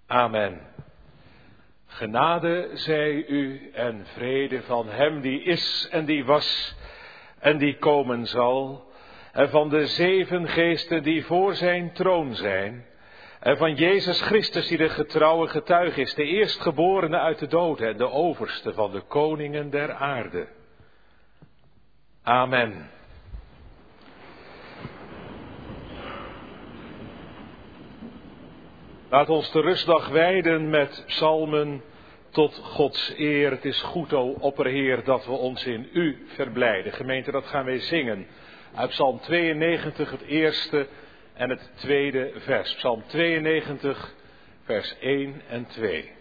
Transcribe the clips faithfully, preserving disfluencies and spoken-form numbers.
Amen. Genade zij u en vrede van hem die is en die was en die komen zal, en van de zeven geesten die voor zijn troon zijn, en van Jezus Christus die de getrouwe getuige is, de eerstgeborene uit de doden en de overste van de koningen der aarde. Amen. Laat ons de rustdag wijden met psalmen tot Gods eer. Het is goed, o opperheer, dat we ons in u verblijden. Gemeente, dat gaan wij zingen. Uit Psalm tweeënnegentig, het eerste en het tweede vers. Psalm tweeënnegentig, vers één en twee.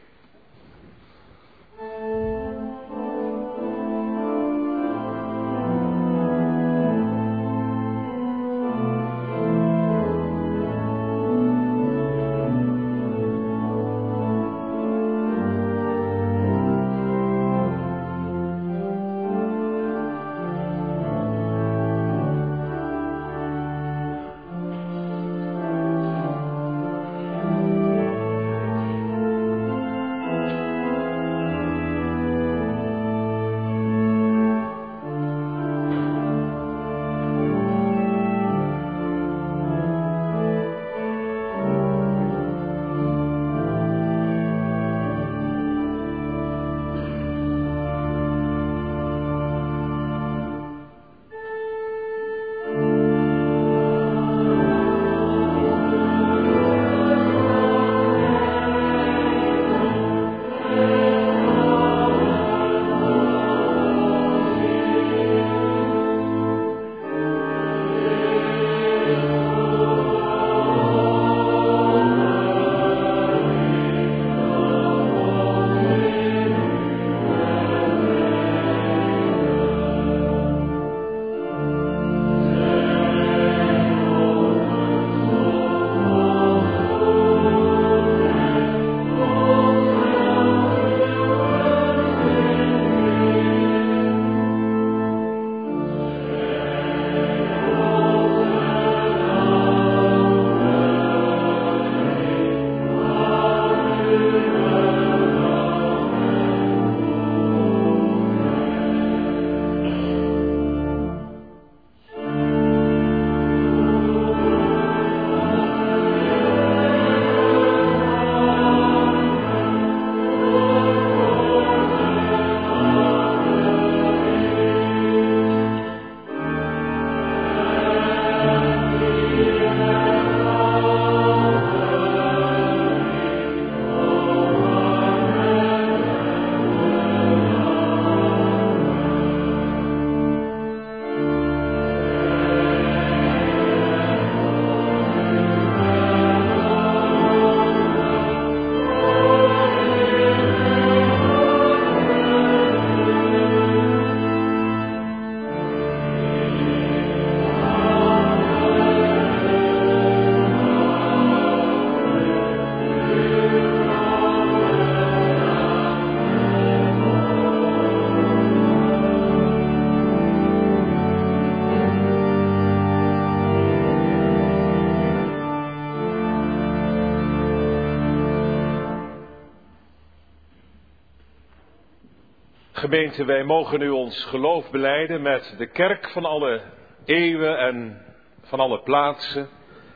Gemeente, wij mogen u ons geloof belijden met de kerk van alle eeuwen en van alle plaatsen.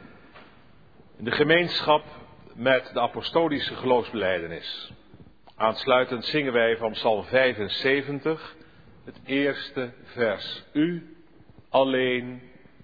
In de gemeenschap met de apostolische geloofsbelijdenis. Aansluitend zingen wij van Psalm vijfenzeventig, het eerste vers. U alleen,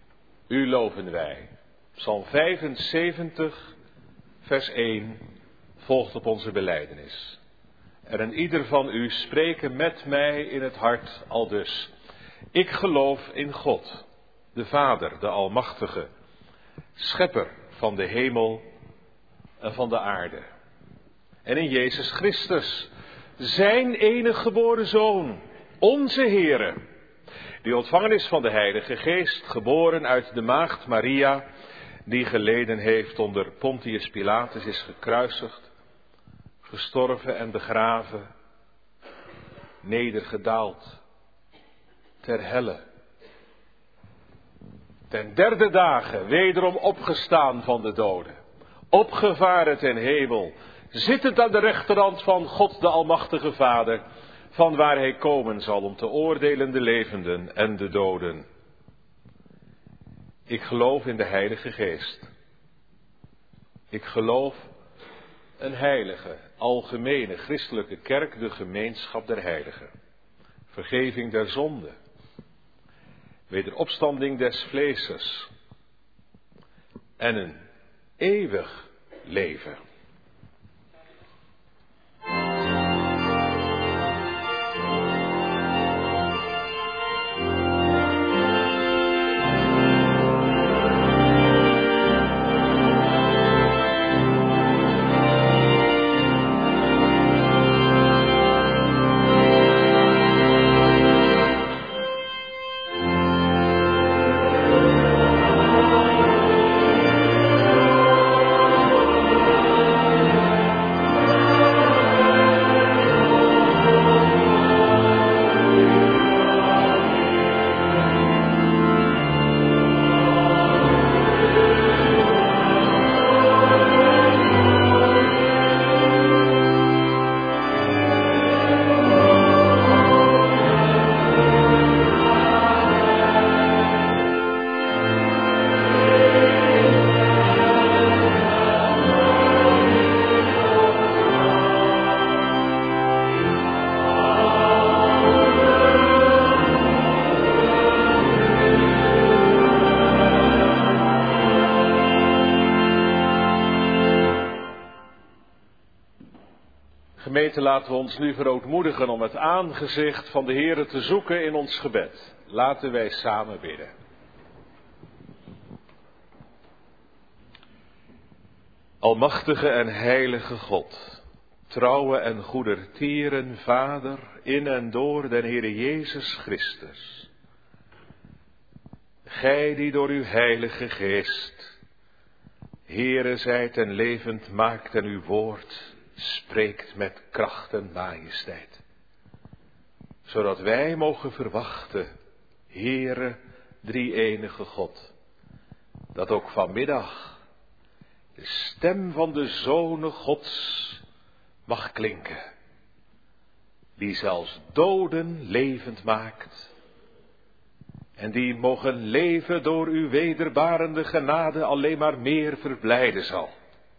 u loven wij. Psalm vijfenzeventig, vers één, volgt op onze belijdenis. Er en ieder van u spreken met mij in het hart aldus. Ik geloof in God, de Vader, de Almachtige, schepper van de hemel en van de aarde. En in Jezus Christus, zijn enige geboren Zoon, onze Heere, die ontvangen is van de Heilige Geest, geboren uit de maagd Maria, die geleden heeft onder Pontius Pilatus, is gekruisigd, gestorven en begraven, nedergedaald, ter helle. Ten derde dagen wederom opgestaan van de doden, opgevaren ten hemel, zittend aan de rechterhand van God de Almachtige Vader, van waar hij komen zal om te oordelen de levenden en de doden. Ik geloof in de Heilige Geest. Ik geloof een heilige, algemene christelijke kerk, de gemeenschap der heiligen. Vergeving der zonde. Wederopstanding des vleeses. En een eeuwig leven. Gemeente, laten we ons nu verootmoedigen om het aangezicht van de Heere te zoeken in ons gebed. Laten wij samen bidden. Almachtige en heilige God, trouwe en goedertieren Vader in en door den Heere Jezus Christus. Gij die door uw heilige geest Heere zijt en levend maakt en uw woord spreekt met kracht en majesteit. Zodat wij mogen verwachten, Heere, drie-enige God, dat ook vanmiddag de stem van de Zone Gods mag klinken, die zelfs doden levend maakt, en die mogen leven door uw wederbarende genade alleen maar meer verblijden zal.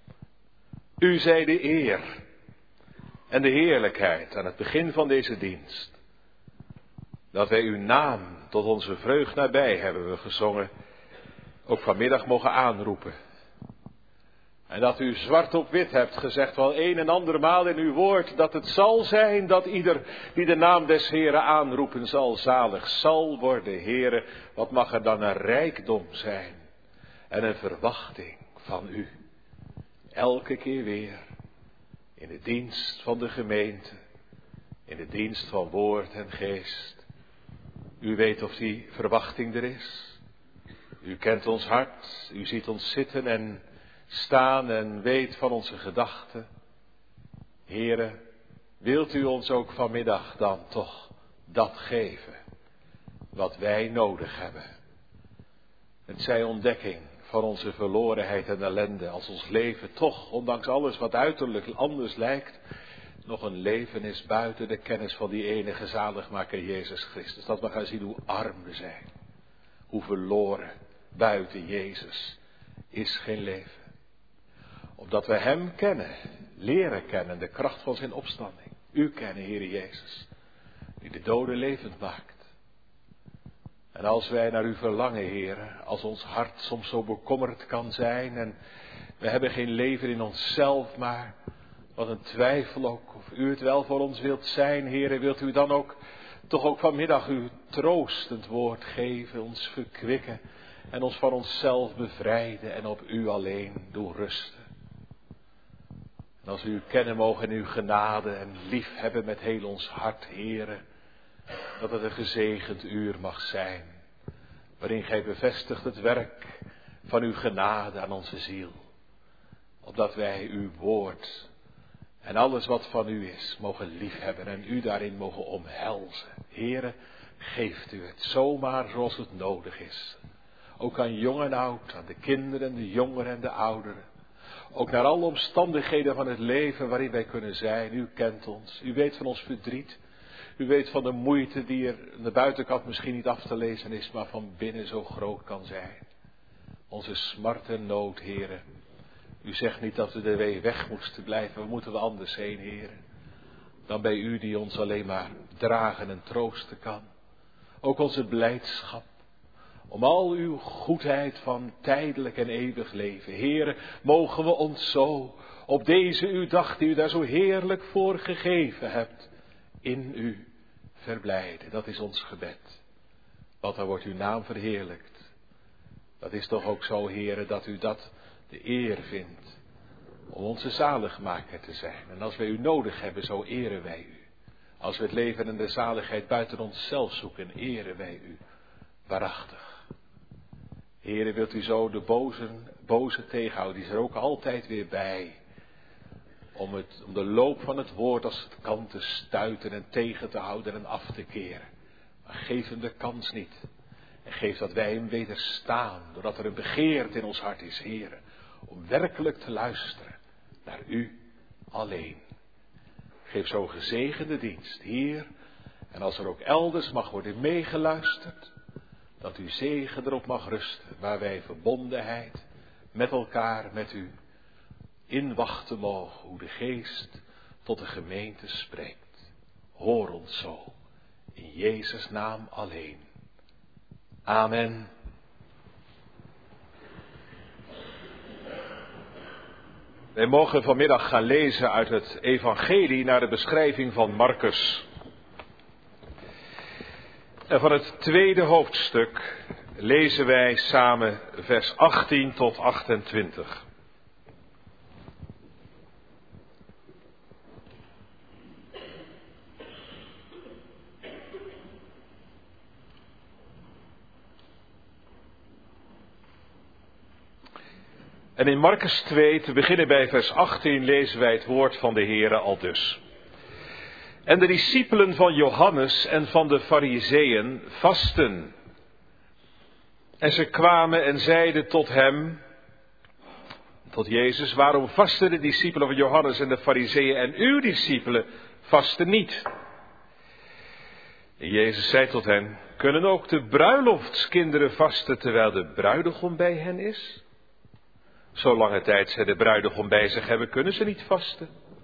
U zij de eer en de heerlijkheid aan het begin van deze dienst. Dat wij uw naam tot onze vreugd nabij, hebben we gezongen, ook vanmiddag mogen aanroepen. En dat u zwart op wit hebt gezegd wel een en andermaal in uw woord, dat het zal zijn dat ieder die de naam des Heeren aanroepen zal, zalig zal worden. Heere, wat mag er dan een rijkdom zijn en een verwachting van u. Elke keer weer in de dienst van de gemeente, in de dienst van woord en geest. U weet of die verwachting er is. U kent ons hart, u ziet ons zitten en staan en weet van onze gedachten. Heere, wilt u ons ook vanmiddag dan toch dat geven wat wij nodig hebben. Het zij ontdekking van onze verlorenheid en ellende, als ons leven toch, ondanks alles wat uiterlijk anders lijkt, nog een leven is buiten de kennis van die enige zaligmaker Jezus Christus. Dat we gaan zien hoe arm we zijn, hoe verloren buiten Jezus is geen leven. Opdat we hem kennen, leren kennen, de kracht van zijn opstanding. U kennen, Heere Jezus, die de doden levend maakt. En als wij naar u verlangen, Heere, als ons hart soms zo bekommerd kan zijn en we hebben geen leven in onszelf, maar wat een twijfel ook, of u het wel voor ons wilt zijn, Heere, wilt u dan ook, toch ook vanmiddag uw troostend woord geven, ons verkwikken en ons van onszelf bevrijden en op u alleen doen rusten. En als we u kennen mogen in uw genade en lief hebben met heel ons hart, Heere, dat het een gezegend uur mag zijn, waarin gij bevestigt het werk van uw genade aan onze ziel. Opdat wij uw woord en alles wat van u is, mogen liefhebben en u daarin mogen omhelzen. Heere, geeft u het zomaar zoals het nodig is. Ook aan jong en oud, aan de kinderen, de jongeren en de ouderen. Ook naar alle omstandigheden van het leven waarin wij kunnen zijn. U kent ons. U weet van ons verdriet. U weet van de moeite die er aan de buitenkant misschien niet af te lezen is, maar van binnen zo groot kan zijn. Onze smart en nood, Heere. U zegt niet dat we de weg weg moesten blijven. We moeten we anders heen, Heere. Dan bij u die ons alleen maar dragen en troosten kan. Ook onze blijdschap. Om al uw goedheid van tijdelijk en eeuwig leven. Heere, mogen we ons zo op deze uw dag die u daar zo heerlijk voor gegeven hebt, in u verblijden. Dat is ons gebed. Want dan wordt uw naam verheerlijkt. Dat is toch ook zo, Heere, dat u dat de eer vindt om onze zaligmaker te zijn. En als wij u nodig hebben, zo eren wij u. Als we het leven en de zaligheid buiten onszelf zoeken, eren wij u waarachtig. Heere, wilt u zo de boze, boze tegenhouden, die is er ook altijd weer bij. Om, het, om de loop van het woord als het kan te stuiten en tegen te houden en af te keren. Maar geef hem de kans niet. En geef dat wij hem wederstaan, doordat er een begeerte in ons hart is, Heere. Om werkelijk te luisteren naar u alleen. Geef zo'n gezegende dienst, Heer. En als er ook elders mag worden meegeluisterd, dat uw zegen erop mag rusten, waar wij verbondenheid met elkaar, met u, inwachten mogen, hoe de geest tot de gemeente spreekt. Hoor ons zo, in Jezus' naam alleen. Amen. Wij mogen vanmiddag gaan lezen uit het evangelie naar de beschrijving van Marcus. En van het tweede hoofdstuk lezen wij samen vers achttien tot achtentwintig. En in Marcus twee, te beginnen bij vers achttien, lezen wij het woord van de Heere aldus. En de discipelen van Johannes en van de Farizeeën vasten. En ze kwamen en zeiden tot hem, tot Jezus, waarom vasten de discipelen van Johannes en de Farizeeën en uw discipelen vasten niet? En Jezus zei tot hen, kunnen ook de bruiloftskinderen vasten terwijl de bruidegom bij hen is? Zolange tijd zij de bruidegom bij zich hebben, kunnen ze niet vasten.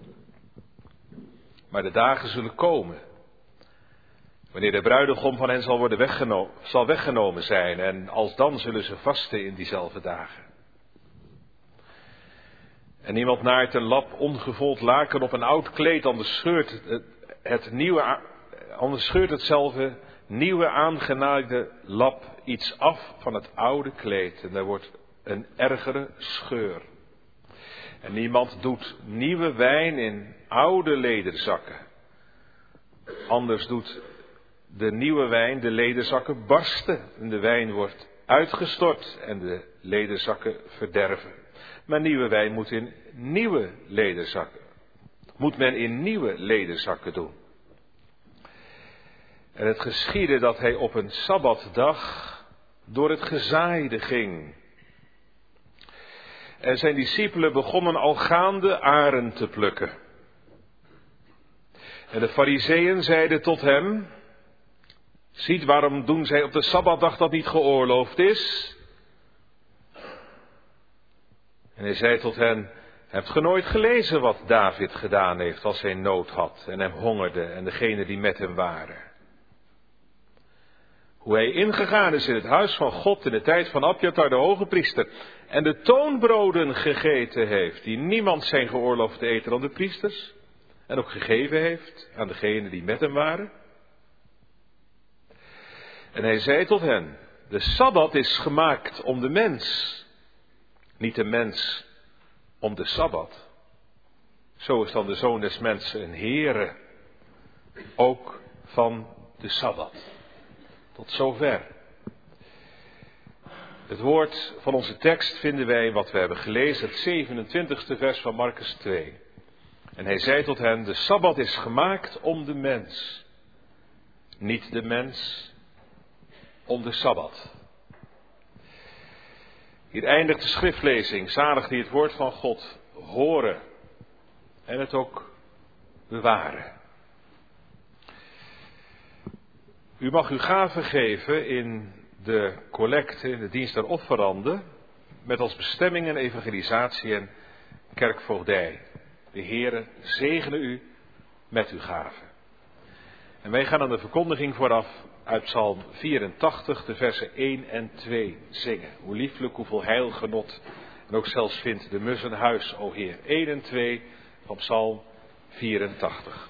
Maar de dagen zullen komen, wanneer de bruidegom van hen zal worden weggenomen, zal weggenomen zijn, en alsdan zullen ze vasten in diezelfde dagen. En iemand naait een lap ongevold laken op een oud kleed, anders scheurt het, het nieuwe, anders scheurt hetzelfde nieuwe aangenaaide lap iets af van het oude kleed, en er wordt een ergere scheur. En niemand doet nieuwe wijn in oude lederzakken. Anders doet de nieuwe wijn de lederzakken barsten. En de wijn wordt uitgestort en de lederzakken verderven. Maar nieuwe wijn moet in nieuwe lederzakken. Moet men in nieuwe lederzakken doen. En het geschiedde dat hij op een sabbatdag door het gezaaide ging. En zijn discipelen begonnen al gaande aren te plukken. En de Farizeeën zeiden tot hem, ziet, waarom doen zij op de Sabbatdag dat niet geoorloofd is? En hij zei tot hen, hebt ge nooit gelezen wat David gedaan heeft als hij nood had en hem hongerde en degenen die met hem waren? Hoe hij ingegaan is in het huis van God in de tijd van Abjatar de hoge priester en de toonbroden gegeten heeft, die niemand zijn geoorloofd te eten dan de priesters, en ook gegeven heeft aan degenen die met hem waren. En hij zei tot hen, de Sabbat is gemaakt om de mens, niet de mens om de Sabbat. Zo is dan de Zoon des Mensen een Heere, ook van de Sabbat. Tot zover. Het woord van onze tekst vinden wij in wat we hebben gelezen, het zevenentwintigste vers van Marcus twee. En hij zei tot hen, de Sabbat is gemaakt om de mens, niet de mens om de Sabbat. Hier eindigt de schriftlezing. Zalig die het woord van God horen en het ook bewaren. U mag uw gaven geven in de collecte, in de dienst der offeranden, met als bestemming en evangelisatie en kerkvoogdij. De Heere zegene u met uw gaven. En wij gaan aan de verkondiging vooraf uit Psalm vierentachtig, de versen één en twee zingen. Hoe lieflijk, hoeveel heil, genot en ook zelfs vindt de mus een huis, o Heer. één en twee van Psalm vierentachtig.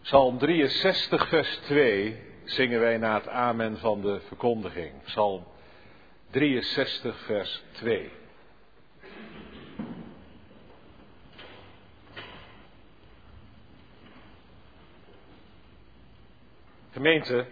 Psalm drieënzestig vers twee zingen wij na het amen van de verkondiging. Psalm drieënzestig vers twee. Gemeente,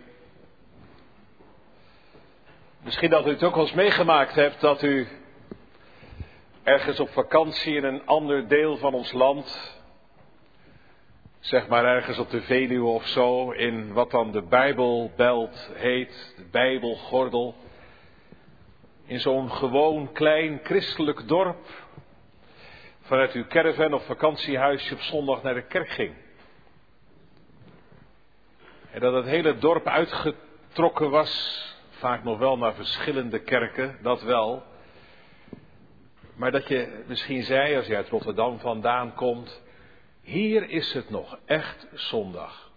misschien dat u het ook wel eens meegemaakt hebt dat u ergens op vakantie in een ander deel van ons land, zeg maar ergens op de Veluwe of zo, in wat dan de Bijbelbelt heet, de Bijbelgordel, in zo'n gewoon klein christelijk dorp, vanuit uw caravan of vakantiehuisje op zondag naar de kerk ging. En dat het hele dorp uitgetrokken was, vaak nog wel naar verschillende kerken, dat wel. Maar dat je misschien zei, als je uit Rotterdam vandaan komt, hier is het nog echt zondag.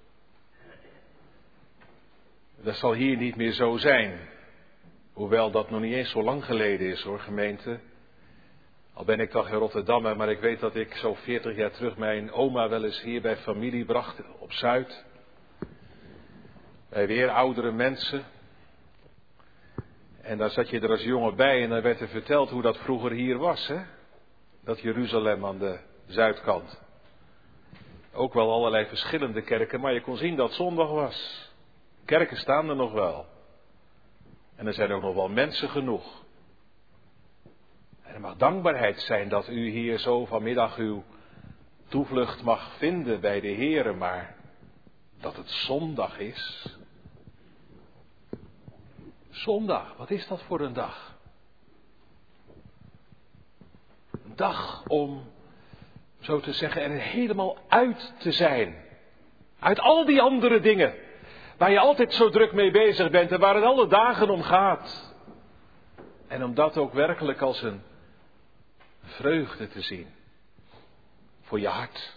Dat zal hier niet meer zo zijn. Hoewel dat nog niet eens zo lang geleden is hoor, gemeente. Al ben ik toch in Rotterdam, maar ik weet dat ik zo veertig jaar terug mijn oma wel eens hier bij familie bracht op Zuid. Bij weer oudere mensen. En daar zat je er als jongen bij en dan werd er verteld hoe dat vroeger hier was, hè? Dat Jeruzalem aan de zuidkant. Ook wel allerlei verschillende kerken, maar je kon zien dat zondag was. Kerken staan er nog wel. En er zijn ook nog wel mensen genoeg. En er mag dankbaarheid zijn dat u hier zo vanmiddag uw toevlucht mag vinden bij de Heere, maar dat het zondag is. Zondag, wat is dat voor een dag? Een dag om, zo te zeggen, er helemaal uit te zijn. Uit al die andere dingen, waar je altijd zo druk mee bezig bent en waar het alle dagen om gaat. En om dat ook werkelijk als een vreugde te zien. Voor je hart.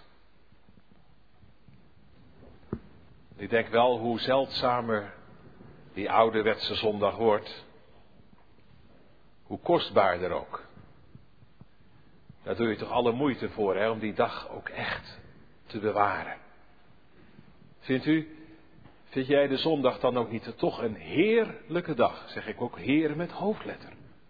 Ik denk wel hoe zeldzamer die ouderwetse zondag wordt. Hoe kostbaarder ook. Daar doe je toch alle moeite voor, hè, om die dag ook echt te bewaren. Vindt u, vind jij de zondag dan ook niet toch een heerlijke dag? Zeg ik ook heer met hoofdletter.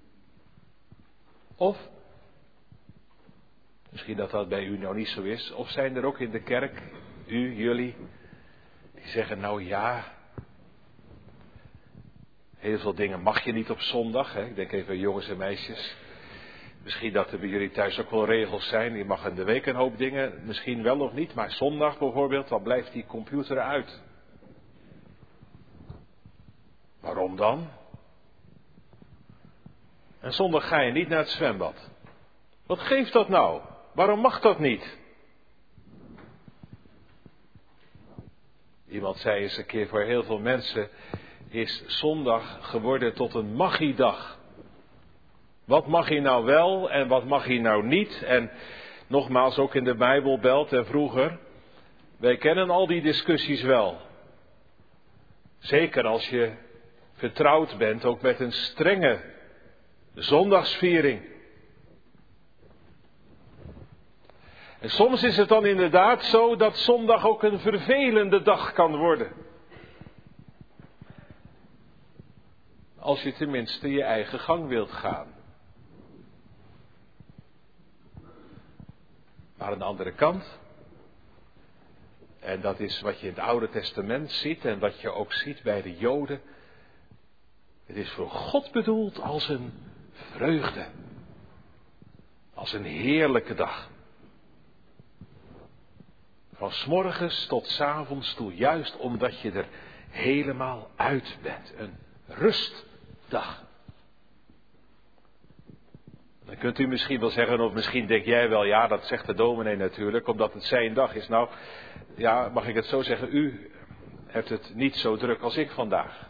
Of, misschien dat dat bij u nou niet zo is, of zijn er ook in de kerk, u, jullie, die zeggen nou ja, heel veel dingen mag je niet op zondag. Hè? Ik denk even jongens en meisjes. Misschien dat er bij jullie thuis ook wel regels zijn. Je mag in de week een hoop dingen, misschien wel of niet. Maar zondag bijvoorbeeld, dan blijft die computer uit. Waarom dan? En zondag ga je niet naar het zwembad. Wat geeft dat nou? Waarom mag dat niet? Iemand zei eens een keer, voor heel veel mensen is zondag geworden tot een magiedag. Wat mag hij nou wel en wat mag hij nou niet? En nogmaals ook in de Bijbelbelt en vroeger. Wij kennen al die discussies wel. Zeker als je vertrouwd bent ook met een strenge zondagsviering. En soms is het dan inderdaad zo dat zondag ook een vervelende dag kan worden. Als je tenminste je eigen gang wilt gaan. Maar aan de andere kant, en dat is wat je in het Oude Testament ziet en wat je ook ziet bij de Joden. Het is voor God bedoeld als een vreugde. Als een heerlijke dag. Van 's morgens tot 's avonds toe, juist omdat je er helemaal uit bent. Een rustdag. Dan kunt u misschien wel zeggen, of misschien denk jij wel, ja, dat zegt de dominee natuurlijk, omdat het zijn dag is. Nou, ja, mag ik het zo zeggen, u hebt het niet zo druk als ik vandaag.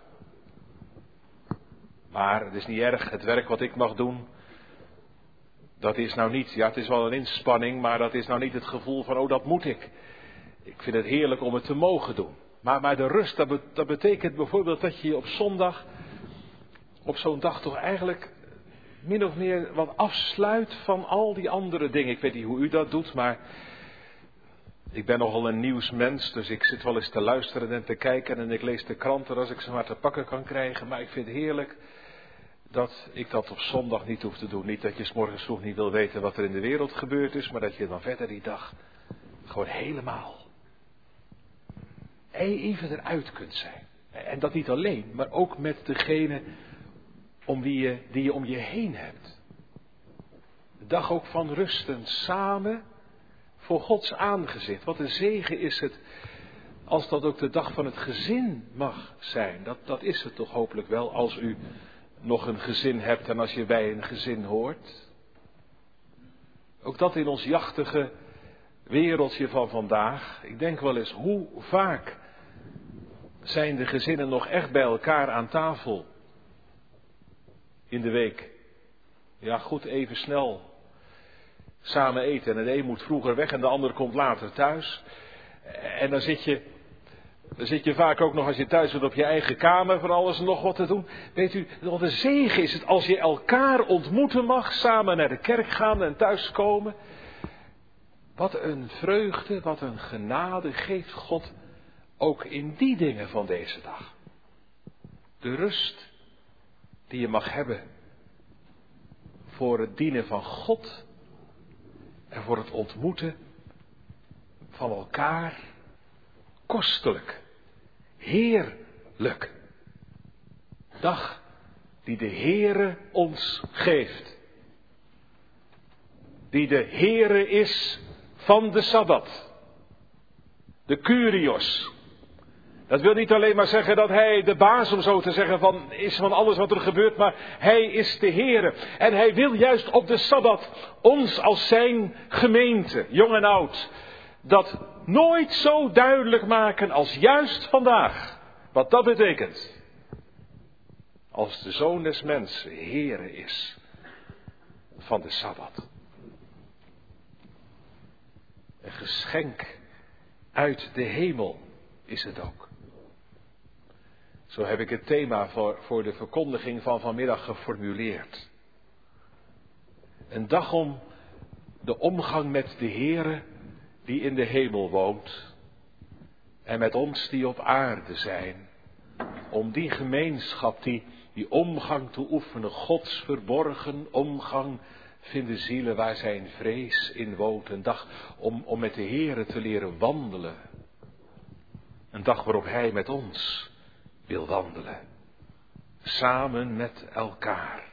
Maar het is niet erg, het werk wat ik mag doen, dat is nou niet, ja, het is wel een inspanning, maar dat is nou niet het gevoel van, oh, dat moet ik. Ik vind het heerlijk om het te mogen doen. Maar, maar de rust, dat, be, dat betekent bijvoorbeeld dat je op zondag, op zo'n dag toch eigenlijk min of meer wat afsluit van al die andere dingen. Ik weet niet hoe u dat doet, maar Ik ben nogal een nieuwsmens, dus ik zit wel eens te luisteren en te kijken en ik lees de kranten als ik ze maar te pakken kan krijgen. Maar ik vind het heerlijk dat ik dat op zondag niet hoef te doen. Niet dat je 's morgens vroeg niet wil weten wat er in de wereld gebeurd is, maar dat je dan verder die dag gewoon helemaal even eruit kunt zijn. En dat niet alleen, maar ook met degene om wie je, die je om je heen hebt. De dag ook van rusten samen voor Gods aangezicht. Wat een zegen is het als dat ook de dag van het gezin mag zijn. Dat, dat is het toch hopelijk wel als u nog een gezin hebt en als je bij een gezin hoort. Ook dat in ons jachtige wereldje van vandaag. Ik denk wel eens, hoe vaak zijn de gezinnen nog echt bij elkaar aan tafel in de week? Ja, goed, even snel samen eten. En de een moet vroeger weg en de ander komt later thuis. En dan zit je, dan zit je vaak ook nog als je thuis bent op je eigen kamer van alles en nog wat te doen. Weet u, wat een zegen is het als je elkaar ontmoeten mag, samen naar de kerk gaan en thuiskomen. Wat een vreugde, wat een genade geeft God ook in die dingen van deze dag. De rust die je mag hebben voor het dienen van God en voor het ontmoeten van elkaar. Kostelijk, heerlijk. Dag die de Heere ons geeft. Die de Heere is van de Sabbat. De Kyrios. Dat wil niet alleen maar zeggen dat hij de baas, om zo te zeggen, van, is van alles wat er gebeurt, maar hij is de Heere. En hij wil juist op de Sabbat ons als zijn gemeente, jong en oud, dat nooit zo duidelijk maken als juist vandaag. Wat dat betekent. Als de Zoon des Mensen Heere is van de Sabbat. Een geschenk uit de hemel is het ook. Zo heb ik het thema voor, voor de verkondiging van vanmiddag geformuleerd. Een dag om de omgang met de Heere die in de hemel woont. En met ons die op aarde zijn. Om die gemeenschap, die, die omgang te oefenen. Gods verborgen omgang vinden zielen waar zijn vrees in woont. Een dag om, om met de Heere te leren wandelen. Een dag waarop hij met ons wil wandelen. Samen met elkaar.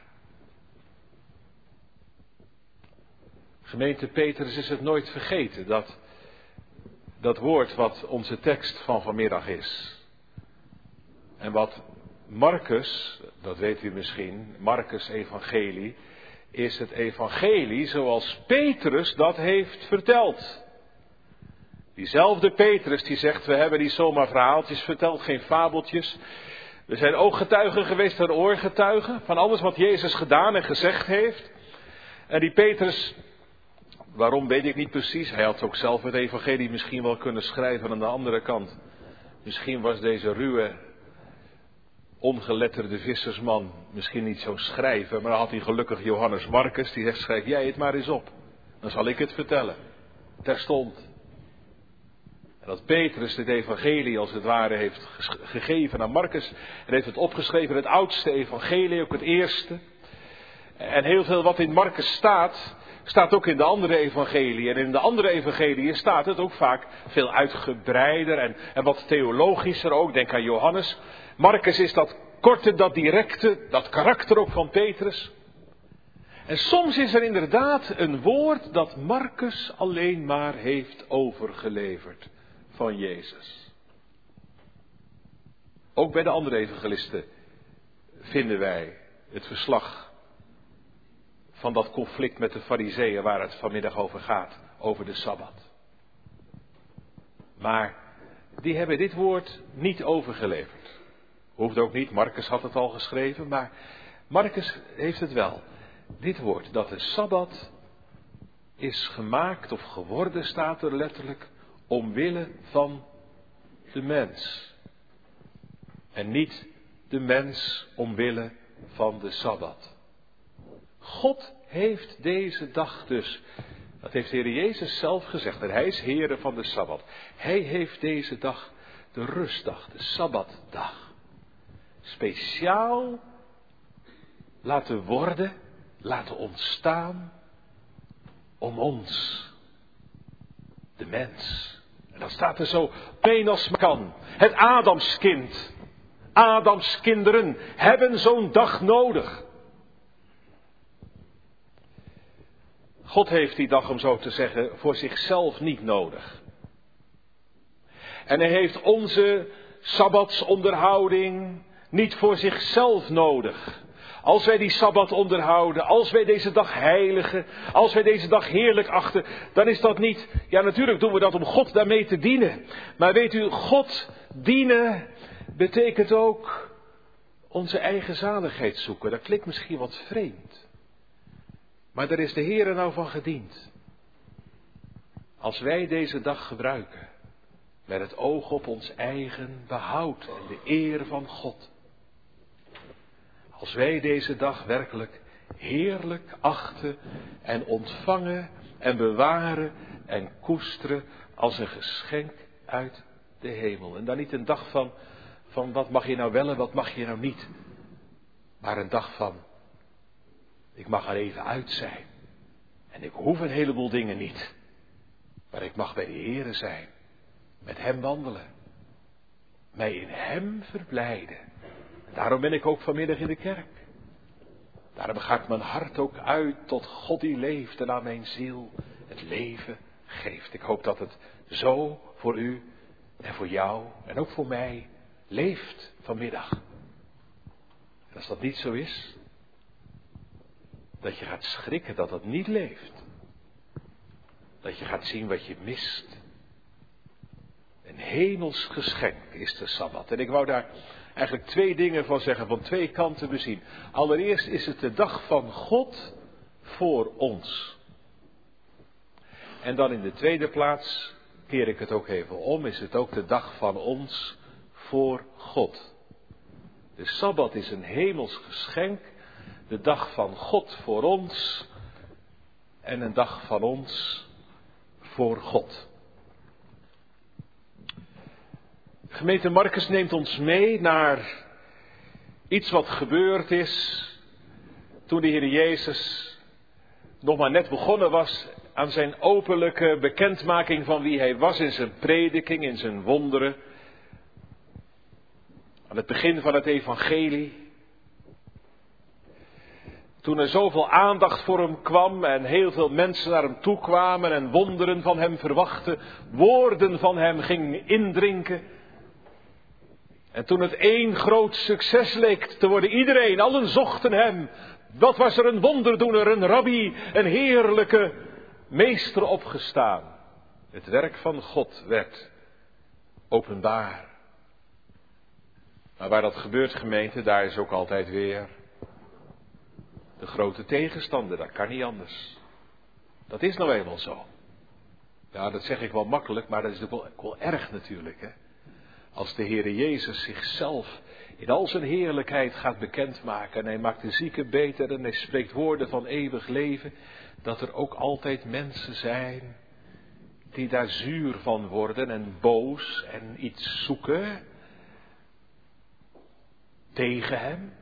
Gemeente Petrus is het nooit vergeten dat dat woord wat onze tekst van vanmiddag is. En wat Marcus, dat weet u misschien, Marcus evangelie, is het evangelie zoals Petrus dat heeft verteld. Diezelfde Petrus die zegt, we hebben niet zomaar verhaaltjes verteld, geen fabeltjes. We zijn ooggetuigen geweest en oorgetuigen van alles wat Jezus gedaan en gezegd heeft. En die Petrus, waarom weet ik niet precies, hij had ook zelf het evangelie misschien wel kunnen schrijven aan de andere kant. Misschien was deze ruwe, ongeletterde vissersman misschien niet zo'n schrijver, maar dan had hij gelukkig Johannes Marcus, die zegt, schrijf jij het maar eens op. Dan zal ik het vertellen. Terstond. En dat Petrus dit evangelie als het ware heeft gegeven aan Marcus. En heeft het opgeschreven, het oudste evangelie, ook het eerste. En heel veel wat in Marcus staat, staat ook in de andere evangelie. En in de andere evangelie staat het ook vaak veel uitgebreider en, en wat theologischer ook. Denk aan Johannes. Marcus is dat korte, dat directe, dat karakter ook van Petrus. En soms is er inderdaad een woord dat Marcus alleen maar heeft overgeleverd van Jezus. Ook bij de andere evangelisten vinden wij het verslag van dat conflict met de Farizeeën waar het vanmiddag over gaat, over de Sabbat. Maar die hebben dit woord niet overgeleverd. Hoeft ook niet, Marcus had het al geschreven, maar Marcus heeft het wel. Dit woord, dat de Sabbat is gemaakt of geworden, staat er letterlijk, omwille van de mens. En niet de mens omwille van de Sabbat. God heeft deze dag dus Dat heeft de Heer Jezus zelf gezegd. En hij is Heere van de Sabbat. Hij heeft deze dag, de rustdag, de Sabbatdag, speciaal laten worden, laten ontstaan om ons, de mens. En dat staat er zo plain als maar kan. Het Adamskind, Adams kinderen hebben zo'n dag nodig. God heeft die dag, om zo te zeggen, voor zichzelf niet nodig. En hij heeft onze sabbatsonderhouding niet voor zichzelf nodig. Als wij die Sabbat onderhouden, als wij deze dag heiligen, als wij deze dag heerlijk achten, dan is dat niet, ja natuurlijk doen we dat om God daarmee te dienen. Maar weet u, God dienen betekent ook onze eigen zaligheid zoeken. Dat klinkt misschien wat vreemd. Maar daar is de Heere nou van gediend. Als wij deze dag gebruiken, met het oog op ons eigen behoud en de eer van God. Als wij deze dag werkelijk heerlijk achten en ontvangen en bewaren en koesteren als een geschenk uit de hemel. En dan niet een dag van, van wat mag je nou wel en wat mag je nou niet. Maar een dag van, ik mag er even uit zijn. En ik hoef een heleboel dingen niet. Maar ik mag bij de Heere zijn. Met hem wandelen. Mij in hem verblijden. En daarom ben ik ook vanmiddag in de kerk. Daarom gaat mijn hart ook uit tot God die leeft en aan mijn ziel het leven geeft. Ik hoop dat het zo voor u en voor jou en ook voor mij leeft vanmiddag. En als dat niet zo is, dat je gaat schrikken dat het niet leeft. Dat je gaat zien wat je mist. Een hemels geschenk is de Sabbat. En ik wou daar eigenlijk twee dingen van zeggen, van twee kanten bezien. Allereerst is het de dag van God voor ons. En dan in de tweede plaats, keer ik het ook even om, is het ook de dag van ons voor God. De Sabbat is een hemels geschenk. De dag van God voor ons. En een dag van ons voor God. Gemeente Marcus neemt ons mee naar iets wat gebeurd is toen de Heer Jezus nog maar net begonnen was aan zijn openlijke bekendmaking van wie hij was in zijn prediking, in zijn wonderen. Aan het begin van het evangelie. Toen er zoveel aandacht voor hem kwam en heel veel mensen naar hem toe kwamen en wonderen van hem verwachten, woorden van hem gingen indrinken. En toen het één groot succes leek te worden, iedereen, allen zochten hem. Wat was er een wonderdoener, een rabbi, een heerlijke meester opgestaan. Het werk van God werd openbaar. Maar waar dat gebeurt, gemeente, daar is ook altijd weer de grote tegenstander. Dat kan niet anders. Dat is nou eenmaal zo. Ja, dat zeg ik wel makkelijk, maar dat is ook wel, ook wel erg natuurlijk, hè. Als de Heere Jezus zichzelf in al zijn heerlijkheid gaat bekendmaken en hij maakt de zieken beter en hij spreekt woorden van eeuwig leven, dat er ook altijd mensen zijn die daar zuur van worden en boos en iets zoeken tegen hem.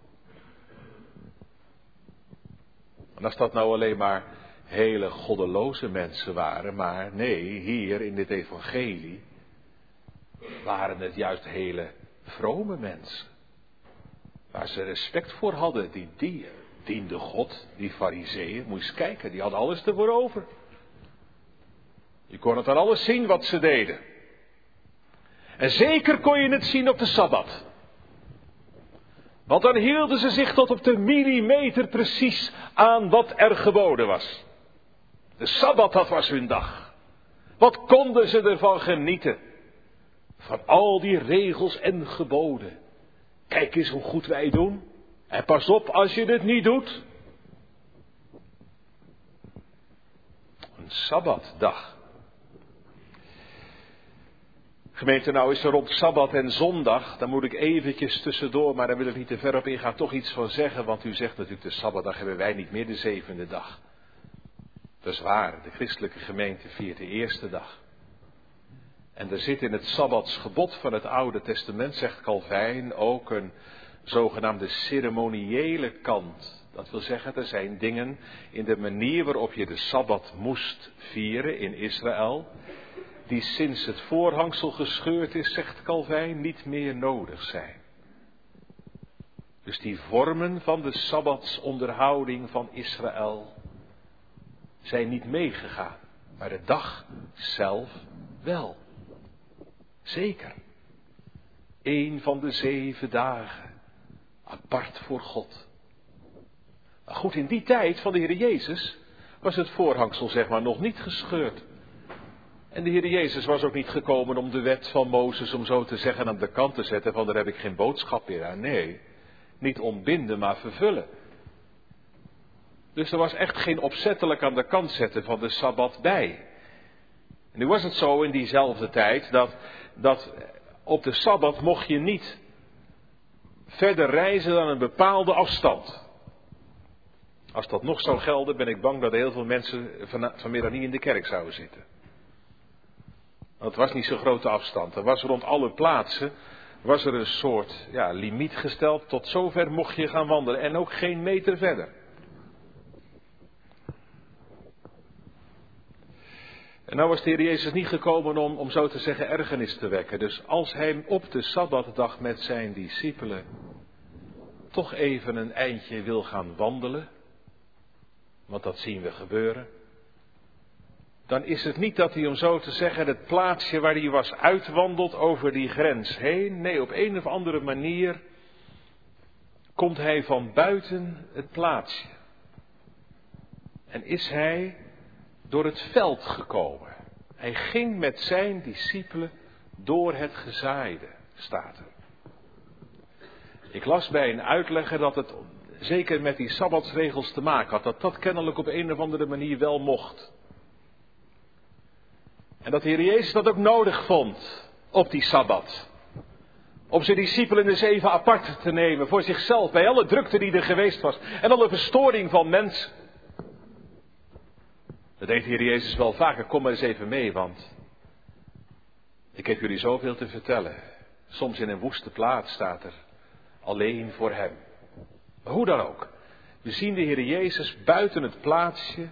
En als dat nou alleen maar hele goddeloze mensen waren, maar nee, hier in dit evangelie waren het juist hele vrome mensen. Waar ze respect voor hadden. Die, die dienden God, die farizeeën. Moet je eens kijken, die hadden alles ervoor over. Je kon het aan alles zien wat ze deden. En zeker kon je het zien op de Sabbat. Want dan hielden ze zich tot op de millimeter precies aan wat er geboden was. De Sabbat, dat was hun dag. Wat konden ze ervan genieten? Van al die regels en geboden. Kijk eens hoe goed wij doen. En pas op als je het niet doet. Een Sabbatdag. Gemeente, nou is er rond Sabbat en zondag. Dan moet ik eventjes tussendoor, maar daar wil ik niet te ver op ingaan, toch iets van zeggen. Want u zegt natuurlijk, de Sabbatdag hebben wij niet meer, de zevende dag. Dat is waar, de christelijke gemeente viert de eerste dag. En er zit in het sabbatsgebod van het Oude Testament, zegt Calvijn, ook een zogenaamde ceremoniële kant. Dat wil zeggen, er zijn dingen in de manier waarop je de Sabbat moest vieren in Israël, die sinds het voorhangsel gescheurd is, zegt Calvijn, niet meer nodig zijn. Dus die vormen van de sabbatsonderhouding van Israël zijn niet meegegaan, maar de dag zelf wel. Zeker. Eén van de zeven dagen, apart voor God. Maar goed, in die tijd van de Heer Jezus was het voorhangsel zeg maar nog niet gescheurd. En de Heer Jezus was ook niet gekomen om de wet van Mozes, om zo te zeggen, aan de kant te zetten van daar heb ik geen boodschap meer aan. Nee, niet ontbinden, maar vervullen. Dus er was echt geen opzettelijk aan de kant zetten van de Sabbat bij. En nu was het zo in diezelfde tijd dat, dat op de Sabbat mocht je niet verder reizen dan een bepaalde afstand. Als dat nog zou gelden, ben ik bang dat er heel veel mensen van, vanmiddag niet in de kerk zouden zitten. Want het was niet zo'n grote afstand. Er was rond alle plaatsen was er een soort ja, limiet gesteld. Tot zover mocht je gaan wandelen en ook geen meter verder. En nou was de Heer Jezus niet gekomen om, om zo te zeggen ergernis te wekken. Dus als hij op de Sabbatdag met zijn discipelen toch even een eindje wil gaan wandelen, want dat zien we gebeuren, dan is het niet dat hij om zo te zeggen het plaatsje waar hij was uitwandelt over die grens heen. Nee, op een of andere manier komt hij van buiten het plaatsje. En is hij door het veld gekomen. Hij ging met zijn discipelen door het gezaaide, staat er. Ik las bij een uitlegger dat het zeker met die sabbatsregels te maken had. Dat dat kennelijk op een of andere manier wel mocht. En dat de Heer Jezus dat ook nodig vond op die Sabbat. Om zijn discipelen eens even apart te nemen voor zichzelf. Bij alle drukte die er geweest was. En alle verstoring van mensen. Dat deed de Heer Jezus wel vaker. Kom maar eens even mee, want ik heb jullie zoveel te vertellen. Soms in een woeste plaats staat er. Alleen voor hem. Maar hoe dan ook. We zien de Heer Jezus buiten het plaatsje.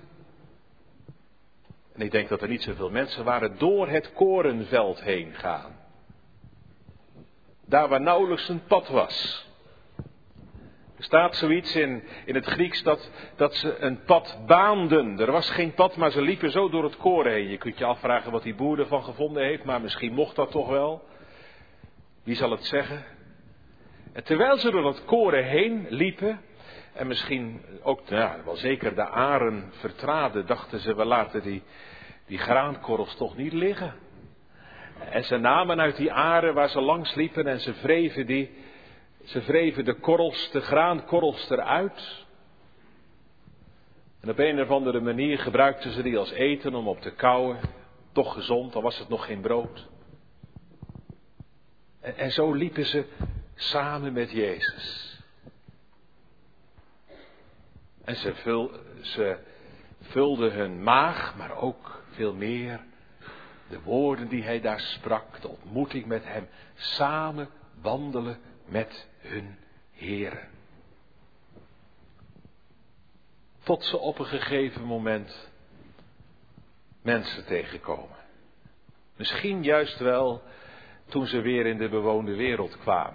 En ik denk dat er niet zoveel mensen waren door het korenveld heen gaan. Daar waar nauwelijks een pad was. Er staat zoiets in, in het Grieks dat, dat ze een pad baanden. Er was geen pad, maar ze liepen zo door het koren heen. Je kunt je afvragen wat die boer ervan gevonden heeft, maar misschien mocht dat toch wel. Wie zal het zeggen? En terwijl ze door het koren heen liepen, en misschien ook ja, wel zeker de aren vertraden, dachten ze, we laten die, die graankorrels toch niet liggen. En ze namen uit die aren waar ze langs liepen en ze wreven die, ze wreven de korrels, de graankorrels eruit. En op een of andere manier gebruikten ze die als eten om op te kauwen. Toch gezond, al was het nog geen brood. En, en zo liepen ze samen met Jezus. En ze, vul, ze vulden hun maag, maar ook veel meer de woorden die hij daar sprak, de ontmoeting met hem, samen wandelen met hun Heere. Tot ze op een gegeven moment mensen tegenkomen. Misschien juist wel toen ze weer in de bewoonde wereld kwamen.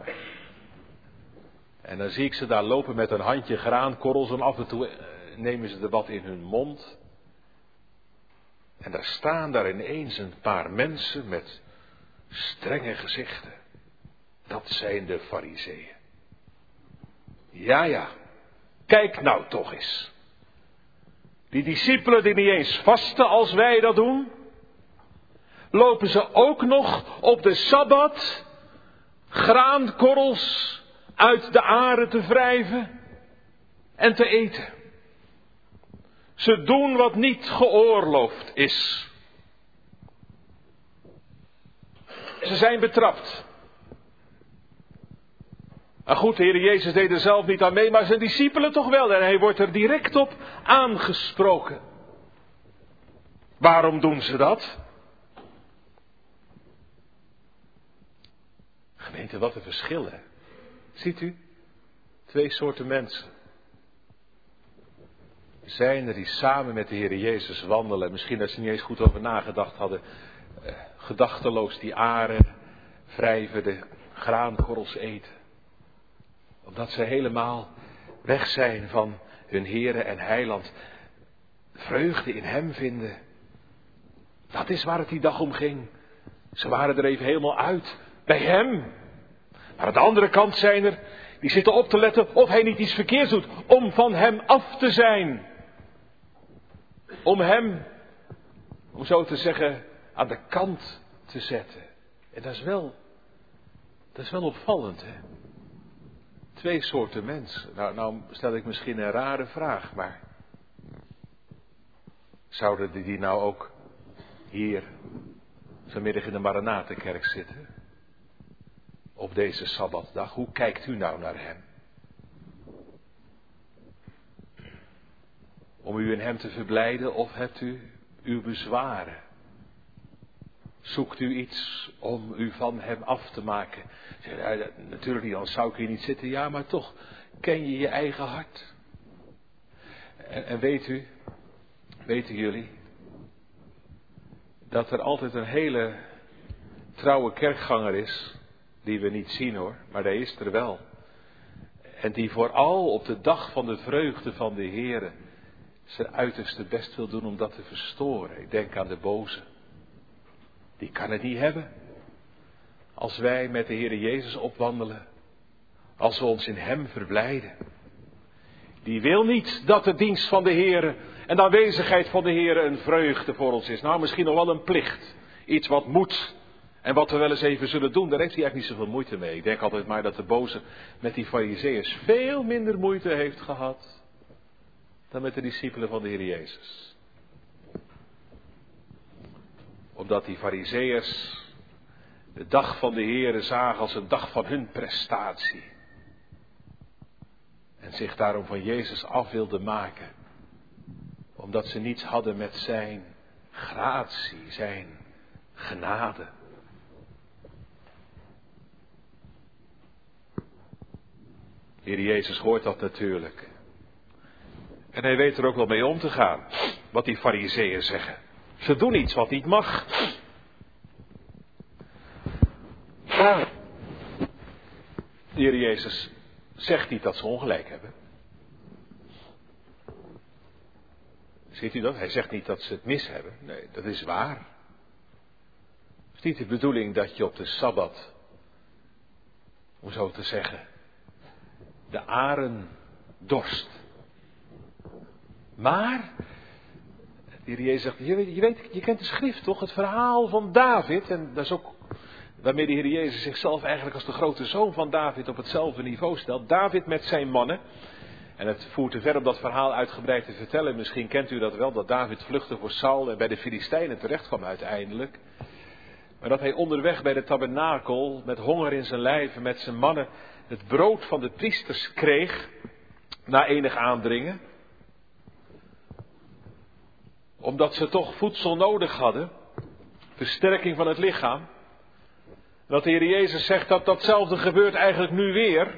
En dan zie ik ze daar lopen met een handje graankorrels en af en toe nemen ze er wat in hun mond. En daar staan daar ineens een paar mensen met strenge gezichten. Dat zijn de Farizeeën. Ja, ja, kijk nou toch eens. Die discipelen die niet eens vasten als wij dat doen, lopen ze ook nog op de Sabbat graankorrels uit de aren te wrijven en te eten. Ze doen wat niet geoorloofd is. Ze zijn betrapt. Maar goed, de Heer Jezus deed er zelf niet aan mee, maar zijn discipelen toch wel. En hij wordt er direct op aangesproken. Waarom doen ze dat? Gemeente, wat een verschil, hè? Ziet u? Twee soorten mensen. Er zijn er die samen met de Heer Jezus wandelen. Misschien dat ze niet eens goed over nagedacht hadden. Eh, gedachteloos die aren wrijven, de graankorrels eten. Omdat ze helemaal weg zijn van hun Heere en Heiland. Vreugde in Hem vinden. Dat is waar het die dag om ging. Ze waren er even helemaal uit. Bij Hem. Maar aan de andere kant zijn er die zitten op te letten of Hij niet iets verkeerds doet. Om van Hem af te zijn. Om Hem, om zo te zeggen, aan de kant te zetten. En dat is wel, dat is wel opvallend, hè. Twee soorten mensen. Nou, nou stel ik misschien een rare vraag, maar zouden die nou ook hier vanmiddag in de Maranatenkerk zitten? Op deze Sabbatdag. Hoe kijkt u nou naar Hem? Om u in Hem te verblijden of hebt u uw bezwaren? Zoekt u iets om u van Hem af te maken? Ja, natuurlijk niet, anders zou ik hier niet zitten. Ja, maar toch ken je je eigen hart. En, en weet u, weten jullie, dat er altijd een hele trouwe kerkganger is, die we niet zien hoor, maar die is er wel. En die vooral op de dag van de vreugde van de Heere zijn uiterste best wil doen om dat te verstoren. Ik denk aan de boze. Die kan het niet hebben. Als wij met de Heere Jezus opwandelen. Als we ons in Hem verblijden. Die wil niet dat de dienst van de Heere en de aanwezigheid van de Heere een vreugde voor ons is. Nou, misschien nog wel een plicht. Iets wat moet. En wat we wel eens even zullen doen, daar heeft hij eigenlijk niet zoveel moeite mee. Ik denk altijd maar dat de boze met die Farizeeërs veel minder moeite heeft gehad dan met de discipelen van de Heer Jezus. Omdat die Farizeeërs de dag van de Heere zagen als een dag van hun prestatie. En zich daarom van Jezus af wilden maken. Omdat ze niets hadden met zijn gratie, zijn genade. De Heer Jezus hoort dat natuurlijk. En hij weet er ook wel mee om te gaan. Wat die Farizeeën zeggen. Ze doen iets wat niet mag. De Heer Jezus zegt niet dat ze ongelijk hebben. Ziet u dat? Hij zegt niet dat ze het mis hebben. Nee, dat is waar. Het is niet de bedoeling dat je op de Sabbat, om zo te zeggen, de aren dorst. Maar, de Heer Jezus zegt, je weet, je weet, je kent de schrift toch? Het verhaal van David. En dat is ook waarmee de Heer Jezus zichzelf eigenlijk als de grote zoon van David op hetzelfde niveau stelt. David met zijn mannen. En het voert te ver om dat verhaal uitgebreid te vertellen. Misschien kent u dat wel, dat David vluchtte voor Saul en bij de Filistijnen terecht kwam uiteindelijk. Maar dat hij onderweg bij de tabernakel met honger in zijn lijf en met zijn mannen het brood van de priesters kreeg. Na enig aandringen. Omdat ze toch voedsel nodig hadden. Versterking van het lichaam. Dat de Heer Jezus zegt dat datzelfde gebeurt eigenlijk nu weer.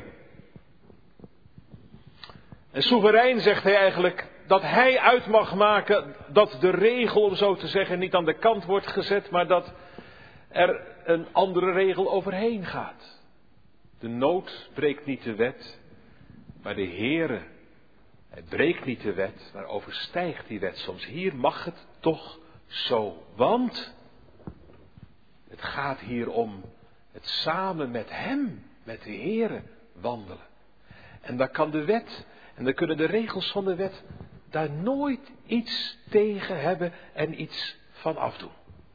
En soeverein zegt hij eigenlijk dat hij uit mag maken dat de regel, om zo te zeggen, niet aan de kant wordt gezet, maar dat er een andere regel overheen gaat. De nood breekt niet de wet, maar de Heere, hij breekt niet de wet, maar overstijgt die wet soms. Hier mag het toch zo, want het gaat hier om het samen met hem, met de Heere, wandelen. En daar kan de wet, en dan kunnen de regels van de wet daar nooit iets tegen hebben en iets van afdoen.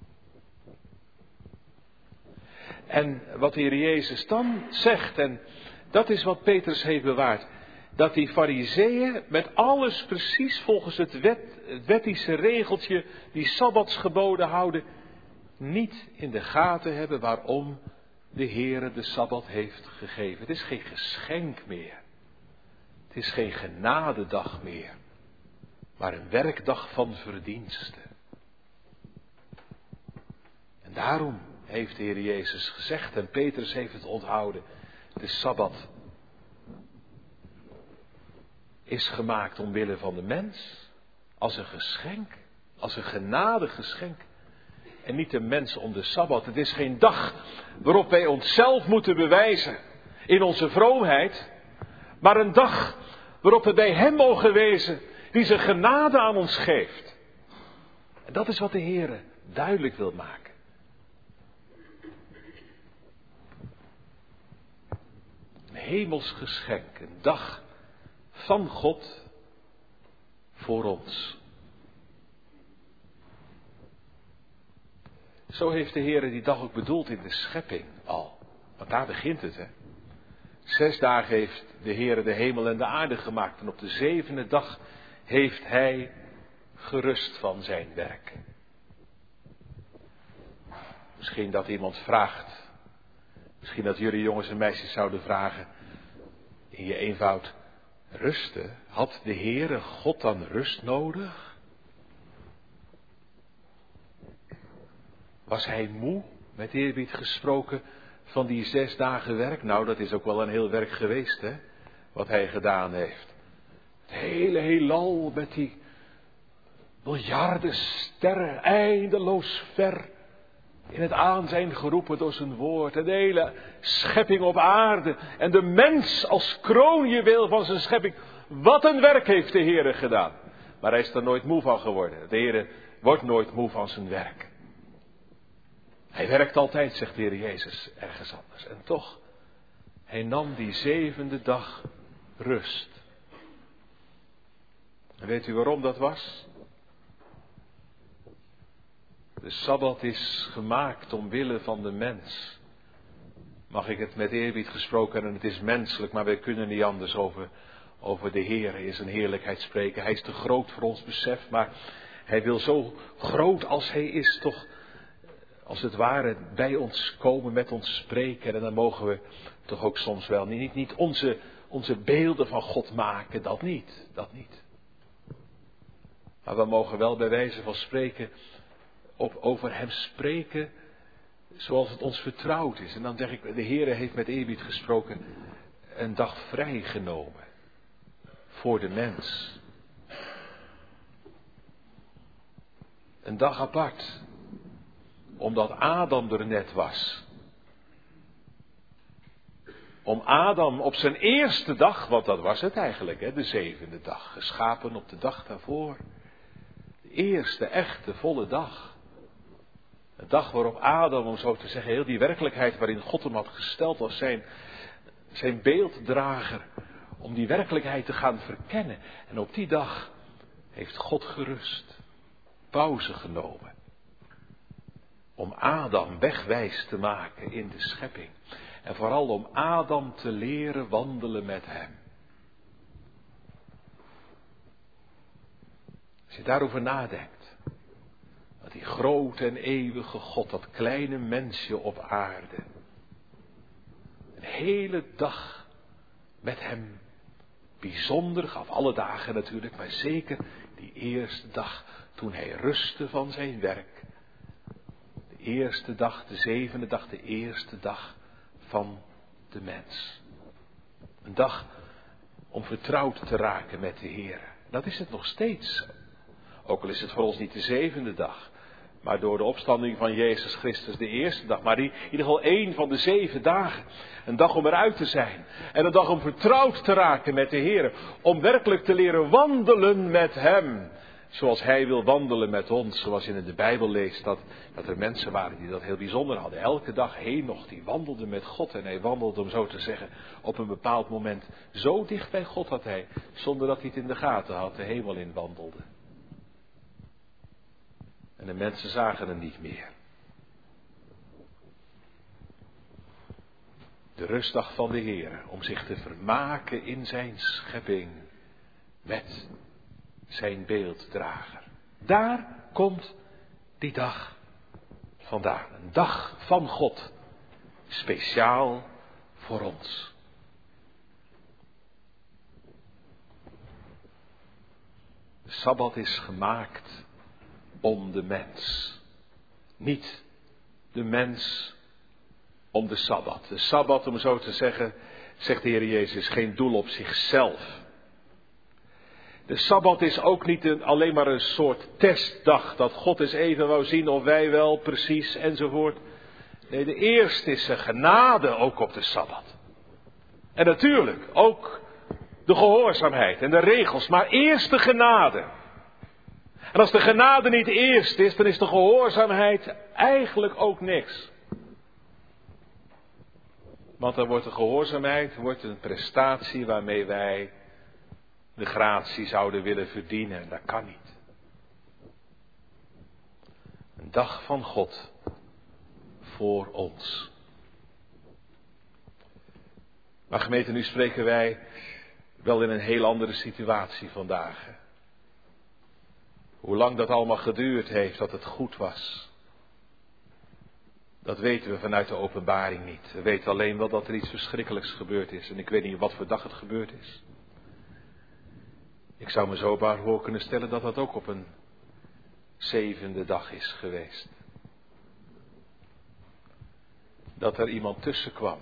En wat de Heer Jezus dan zegt, en dat is wat Petrus heeft bewaard, dat die Farizeeën met alles precies volgens het, wet, het wettische regeltje, die sabbatsgeboden houden, niet in de gaten hebben waarom de Heere de Sabbat heeft gegeven. Het is geen geschenk meer. Het is geen genadedag meer. Maar een werkdag van verdiensten. Daarom heeft de Heer Jezus gezegd, en Petrus heeft het onthouden, de Sabbat is gemaakt omwille van de mens, als een geschenk, als een genadegeschenk. En niet de mens om de Sabbat. Het is geen dag waarop wij onszelf moeten bewijzen in onze vroomheid, maar een dag waarop we bij Hem mogen wezen, die zijn genade aan ons geeft. En dat is wat de Heer duidelijk wil maken. Een hemels geschenk, een dag van God voor ons. Zo heeft de Heer die dag ook bedoeld in de schepping al. Want daar begint het, hè. Zes dagen heeft de Heer de hemel en de aarde gemaakt. En op de zevende dag heeft Hij gerust van zijn werk. Misschien dat iemand vraagt. Misschien dat jullie jongens en meisjes zouden vragen. In je eenvoud. Rusten? Had de Heere God dan rust nodig? Was hij moe, met eerbied gesproken, van die zes dagen werk? Nou, dat is ook wel een heel werk geweest, hè, wat hij gedaan heeft. Het hele heelal met die miljarden sterren, eindeloos ver, in het aanzijn geroepen door zijn woord. En de hele schepping op aarde en de mens als kroonjuweel van zijn schepping. Wat een werk heeft de Heere gedaan. Maar hij is er nooit moe van geworden. De Heere wordt nooit moe van zijn werk. Hij werkt altijd, zegt de Heer Jezus, ergens anders. En toch, hij nam die zevende dag rust. En weet u waarom dat was? De Sabbat is gemaakt omwille van de mens. Mag ik het met eerbied gesproken, en het is menselijk, maar wij kunnen niet anders over, over de Heer in zijn heerlijkheid spreken. Hij is te groot voor ons besef, maar hij wil zo groot als hij is toch, als het ware, bij ons komen, met ons spreken. En dan mogen we toch ook soms wel niet, niet onze, onze beelden van God maken, dat niet, dat niet. Maar we mogen wel bij wijze van spreken op, over hem spreken zoals het ons vertrouwd is. En dan zeg ik, de Heere heeft met eerbied gesproken een dag vrijgenomen voor de mens. Een dag apart, omdat Adam er net was. Om Adam op zijn eerste dag, want dat was het eigenlijk, hè, de zevende dag, geschapen op de dag daarvoor. De eerste echte volle dag. Een dag waarop Adam, om zo te zeggen, heel die werkelijkheid waarin God hem had gesteld als zijn, zijn beelddrager, om die werkelijkheid te gaan verkennen. En op die dag heeft God gerust, pauze genomen, om Adam wegwijs te maken in de schepping. En vooral om Adam te leren wandelen met hem. Als je daarover nadenkt, dat die grote en eeuwige God, dat kleine mensje op aarde, een hele dag met hem bijzonder gaf, alle dagen natuurlijk, maar zeker die eerste dag toen hij rustte van zijn werk. De eerste dag, de zevende dag, de eerste dag van de mens. Een dag om vertrouwd te raken met de Heer. Dat is het nog steeds. Ook al is het voor ons niet de zevende dag, maar door de opstanding van Jezus Christus de eerste dag. Maar die, in ieder geval één van de zeven dagen. Een dag om eruit te zijn. En een dag om vertrouwd te raken met de Heer. Om werkelijk te leren wandelen met Hem. Zoals Hij wil wandelen met ons. Zoals je in de Bijbel leest dat, dat er mensen waren die dat heel bijzonder hadden. Elke dag Henoch die wandelde met God. En hij wandelde, om zo te zeggen, op een bepaald moment zo dicht bij God dat hij, zonder dat hij het in de gaten had, de hemel in wandelde. En de mensen zagen hem niet meer. De rustdag van de Heer, om zich te vermaken in zijn schepping met zijn beelddrager. Daar komt die dag vandaan. Een dag van God, speciaal voor ons. De Sabbat is gemaakt om de mens. Niet de mens om de Sabbat. De Sabbat, om zo te zeggen, zegt de Heer Jezus, is geen doel op zichzelf. De Sabbat is ook niet een, alleen maar een soort testdag, dat God eens even wou zien of wij wel precies enzovoort. Nee, de eerste is zijn genade ook op de Sabbat. En natuurlijk ook de gehoorzaamheid en de regels, maar eerst de genade. En als de genade niet eerst is, dan is de gehoorzaamheid eigenlijk ook niks. Want dan wordt de gehoorzaamheid wordt een prestatie waarmee wij de gratie zouden willen verdienen. En dat kan niet. Een dag van God voor ons. Maar gemeente, nu spreken wij wel in een heel andere situatie vandaag. Hoe lang dat allemaal geduurd heeft, dat het goed was. Dat weten we vanuit de openbaring niet. We weten alleen wel dat er iets verschrikkelijks gebeurd is. En ik weet niet wat voor dag het gebeurd is. Ik zou me zo baar voor kunnen stellen dat dat ook op een zevende dag is geweest. Dat er iemand tussen kwam.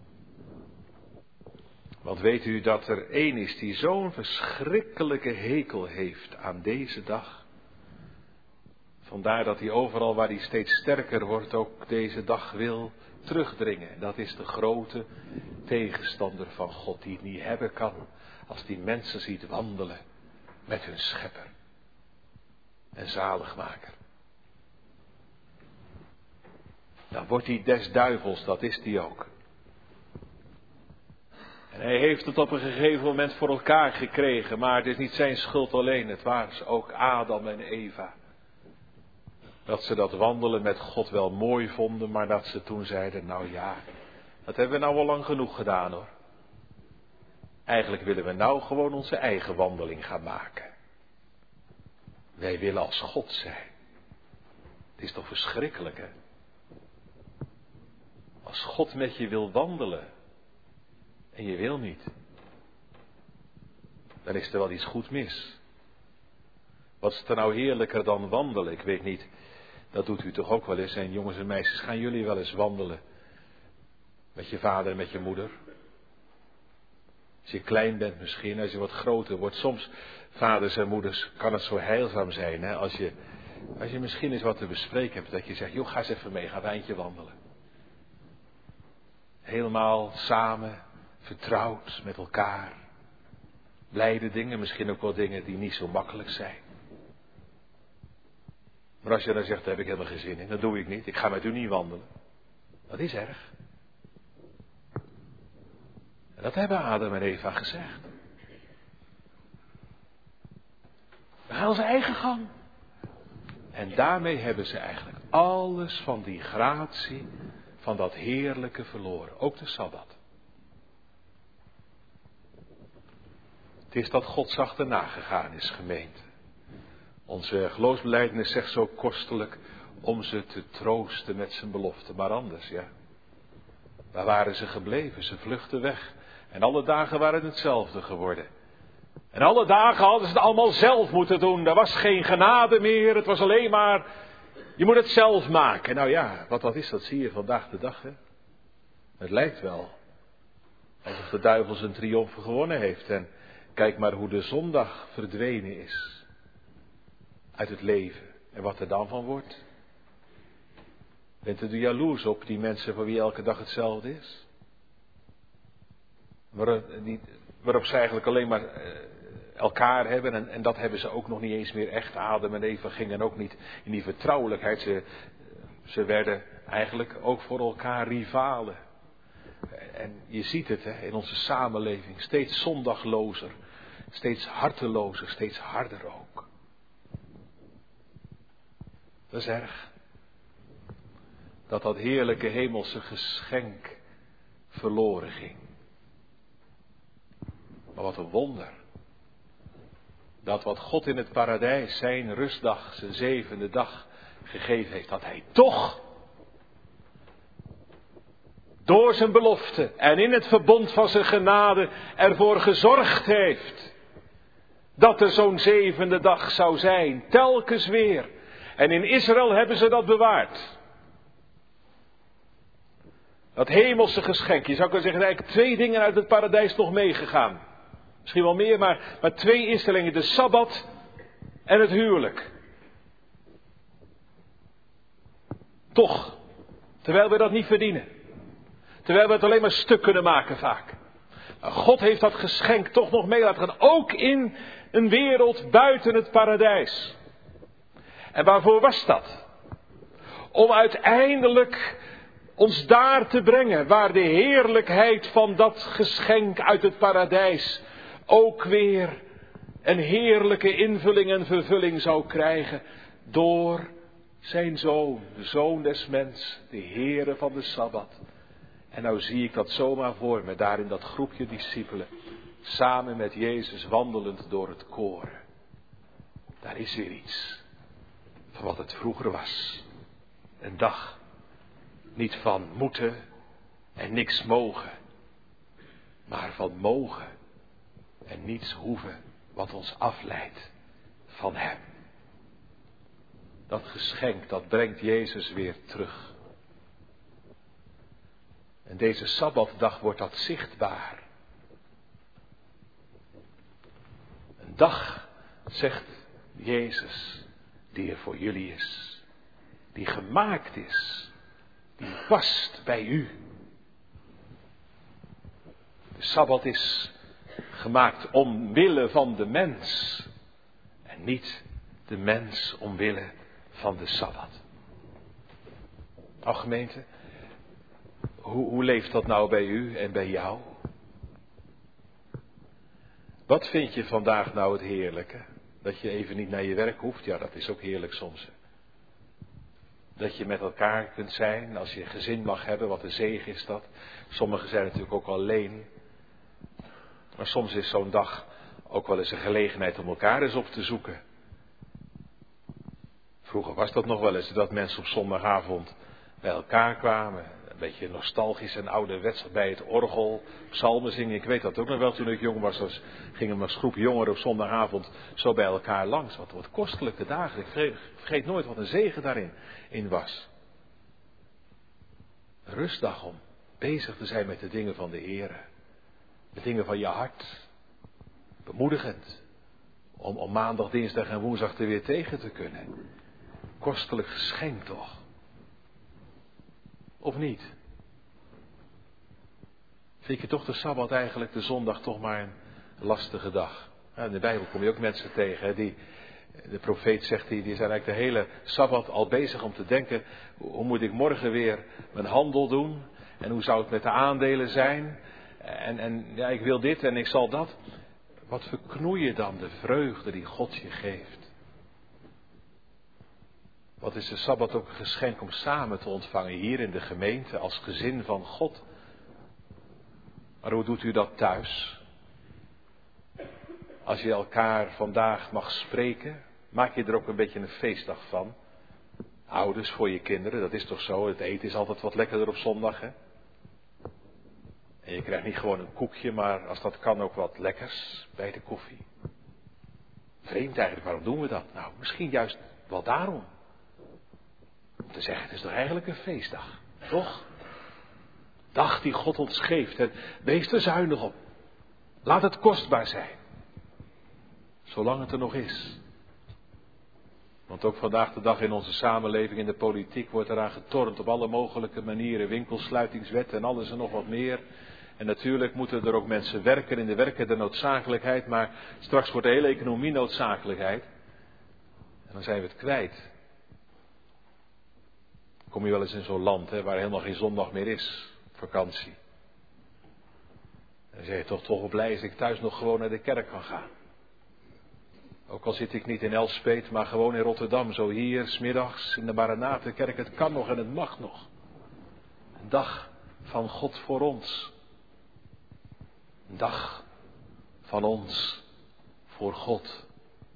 Want weet u dat er één is die zo'n verschrikkelijke hekel heeft aan deze dag. Vandaar dat hij overal waar hij steeds sterker wordt ook deze dag wil terugdringen. Dat is de grote tegenstander van God die het niet hebben kan als die mensen ziet wandelen met hun schepper en zaligmaker. Dan wordt hij des duivels, dat is hij ook. En hij heeft het op een gegeven moment voor elkaar gekregen, maar het is niet zijn schuld alleen, het waren ook Adam en Eva. Dat ze dat wandelen met God wel mooi vonden, maar dat ze toen zeiden, nou ja, dat hebben we nou al lang genoeg gedaan hoor. Eigenlijk willen we nou gewoon onze eigen wandeling gaan maken. Wij willen als God zijn. Het is toch verschrikkelijk hè? Als God met je wil wandelen en je wil niet, dan is er wel iets goed mis. Wat is er nou heerlijker dan wandelen? Ik weet niet, dat doet u toch ook wel eens. En jongens en meisjes, gaan jullie wel eens wandelen met je vader en met je moeder? Als je klein bent misschien, als je wat groter wordt. Soms, vaders en moeders, kan het zo heilzaam zijn. Hè? Als je, als je misschien eens wat te bespreken hebt. Dat je zegt, joh, ga eens even mee, ga een eindje wandelen. Helemaal samen, vertrouwd met elkaar. Blijde dingen, misschien ook wel dingen die niet zo makkelijk zijn. Maar als je dan zegt, daar heb ik helemaal geen zin in, dat doe ik niet. Ik ga met u niet wandelen. Dat is erg. En dat hebben Adam en Eva gezegd. We gaan onze eigen gang. En daarmee hebben ze eigenlijk alles van die gratie, van dat heerlijke verloren. Ook de Sabbat. Het is dat God achterna gegaan is, gemeente. Onze geloofsbelijdenis zegt zo kostelijk om ze te troosten met zijn belofte. Maar anders, ja. Waar waren ze gebleven? Ze vluchtten weg. En alle dagen waren hetzelfde geworden. En alle dagen hadden ze het allemaal zelf moeten doen. Er was geen genade meer. Het was alleen maar, je moet het zelf maken. Nou ja, wat dat is, dat zie je vandaag de dag. Hè? Het lijkt wel alsof de duivel zijn triomfen gewonnen heeft. En kijk maar hoe de zondag verdwenen is. Uit het leven. En wat er dan van wordt. Bent u er jaloers op, die mensen voor wie elke dag hetzelfde is? Waarop, die, waarop ze eigenlijk alleen maar uh, elkaar hebben. En, en dat hebben ze ook nog niet eens meer echt. Adam en Eva gingen ook niet in die vertrouwelijkheid. Ze, ze werden eigenlijk ook voor elkaar rivalen. En je ziet het hè, in onze samenleving. Steeds zondaglozer. Steeds hartelozer. Steeds harder ook. Dat is erg. Dat dat heerlijke hemelse geschenk verloren ging. Maar wat een wonder. Dat wat God in het paradijs zijn rustdag, zijn zevende dag gegeven heeft. Dat hij toch door zijn belofte en in het verbond van zijn genade ervoor gezorgd heeft. Dat er zo'n zevende dag zou zijn. Telkens weer. En in Israël hebben ze dat bewaard. Dat hemelse geschenk. Je zou kunnen zeggen, er zijn eigenlijk twee dingen uit het paradijs nog meegegaan. Misschien wel meer, maar, maar twee instellingen. De Sabbat en het huwelijk. Toch, terwijl we dat niet verdienen. Terwijl we het alleen maar stuk kunnen maken vaak. Maar God heeft dat geschenk toch nog mee laten gaan. Ook in een wereld buiten het paradijs. En waarvoor was dat? Om uiteindelijk ons daar te brengen waar de heerlijkheid van dat geschenk uit het paradijs ook weer een heerlijke invulling en vervulling zou krijgen door zijn Zoon, de Zoon des Mens, de Heere van de Sabbat. En nou zie ik dat zomaar voor me, daar in dat groepje discipelen, samen met Jezus wandelend door het koren. Daar is weer iets van wat het vroeger was. Een dag, niet van moeten en niks mogen, maar van mogen en niets hoeven wat ons afleidt van Hem. Dat geschenk, dat brengt Jezus weer terug. En deze Sabbatdag wordt dat zichtbaar. Een dag, zegt Jezus, die er voor jullie is. Die gemaakt is. Die past bij u. De Sabbat is gemaakt omwille van de mens. En niet de mens omwille van de Sabbat. Nou gemeente, hoe, hoe leeft dat nou bij u en bij jou? Wat vind je vandaag nou het heerlijke? Dat je even niet naar je werk hoeft? Ja, dat is ook heerlijk soms. Dat je met elkaar kunt zijn, als je een gezin mag hebben, wat een zegen is dat. Sommigen zijn natuurlijk ook alleen. Maar soms is zo'n dag ook wel eens een gelegenheid om elkaar eens op te zoeken. Vroeger was dat nog wel eens, dat mensen op zondagavond bij elkaar kwamen. Een beetje nostalgisch en ouderwets bij het orgel, psalmen zingen. Ik weet dat ook nog wel toen ik jong was. Dus gingen we als groep jongeren op zondagavond zo bij elkaar langs. Wat, wat kostelijke dagen. Ik vergeet, vergeet nooit wat een zegen daarin in was. Een rustdag om bezig te zijn met de dingen van de Heere. De dingen van je hart. Bemoedigend. Om, om maandag, dinsdag en woensdag er weer tegen te kunnen. Kostelijk geschenk toch? Of niet? Vind je toch de Sabbat eigenlijk, de zondag, toch maar een lastige dag? Ja, in de Bijbel kom je ook mensen tegen, hè, die, de profeet zegt, die, die zijn eigenlijk de hele Sabbat al bezig om te denken, hoe moet ik morgen weer mijn handel doen? En hoe zou het met de aandelen zijn? En, en ja, ik wil dit en ik zal dat. Wat verknoeien dan de vreugde die God je geeft? Wat is de Sabbat ook een geschenk om samen te ontvangen hier in de gemeente als gezin van God. Maar hoe doet u dat thuis? Als je elkaar vandaag mag spreken, maak je er ook een beetje een feestdag van. Ouders voor je kinderen, dat is toch zo. Het eten is altijd wat lekkerder op zondag, hè? En je krijgt niet gewoon een koekje, maar als dat kan ook wat lekkers bij de koffie. Vreemd eigenlijk, waarom doen we dat? Nou, misschien juist wel daarom. Om te zeggen, het is toch eigenlijk een feestdag, toch? Dag die God ons geeft en wees er zuinig op. Laat het kostbaar zijn. Zolang het er nog is. Want ook vandaag de dag in onze samenleving, in de politiek, wordt eraan getornd op alle mogelijke manieren. Winkelsluitingswet en alles en nog wat meer. En natuurlijk moeten er ook mensen werken in de werken de noodzakelijkheid. Maar straks wordt de hele economie noodzakelijkheid. En dan zijn we het kwijt. Kom je wel eens in zo'n land, hè, waar helemaal geen zondag meer is. Vakantie. En dan zeg je toch toch wel blij als ik thuis nog gewoon naar de kerk kan gaan. Ook al zit ik niet in Elspeet, maar gewoon in Rotterdam. Zo hier, 's middags in de Maranatenkerk. Het kan nog en het mag nog. Een dag van God voor ons. Een dag van ons voor God.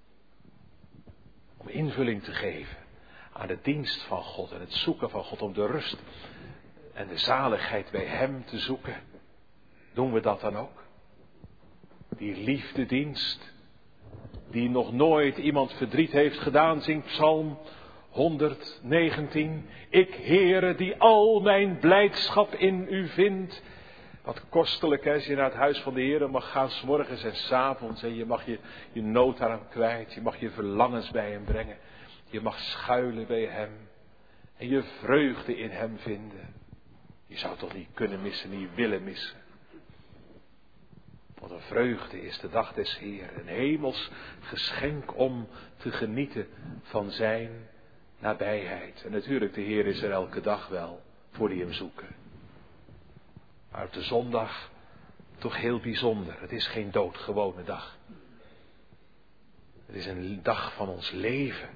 Om invulling te geven aan de dienst van God en het zoeken van God. Om de rust en de zaligheid bij Hem te zoeken. Doen we dat dan ook? Die liefdedienst. Die nog nooit iemand verdriet heeft gedaan, zingt Psalm honderdnegentien. Ik, Heere, die al mijn blijdschap in u vind. Wat kostelijk, hè, als je naar het huis van de Heere mag gaan, 's morgens en 's avonds. En je mag je, je nood aan hem kwijt. Je mag je verlangens bij hem brengen. Je mag schuilen bij hem. En je vreugde in hem vinden. Je zou het toch niet kunnen missen, niet willen missen. Wat een vreugde is de dag des Heeren. Een hemels geschenk om te genieten van zijn nabijheid. En natuurlijk, de Heer is er elke dag wel voor die hem zoeken. Maar op de zondag toch heel bijzonder. Het is geen doodgewone dag. Het is een dag van ons leven.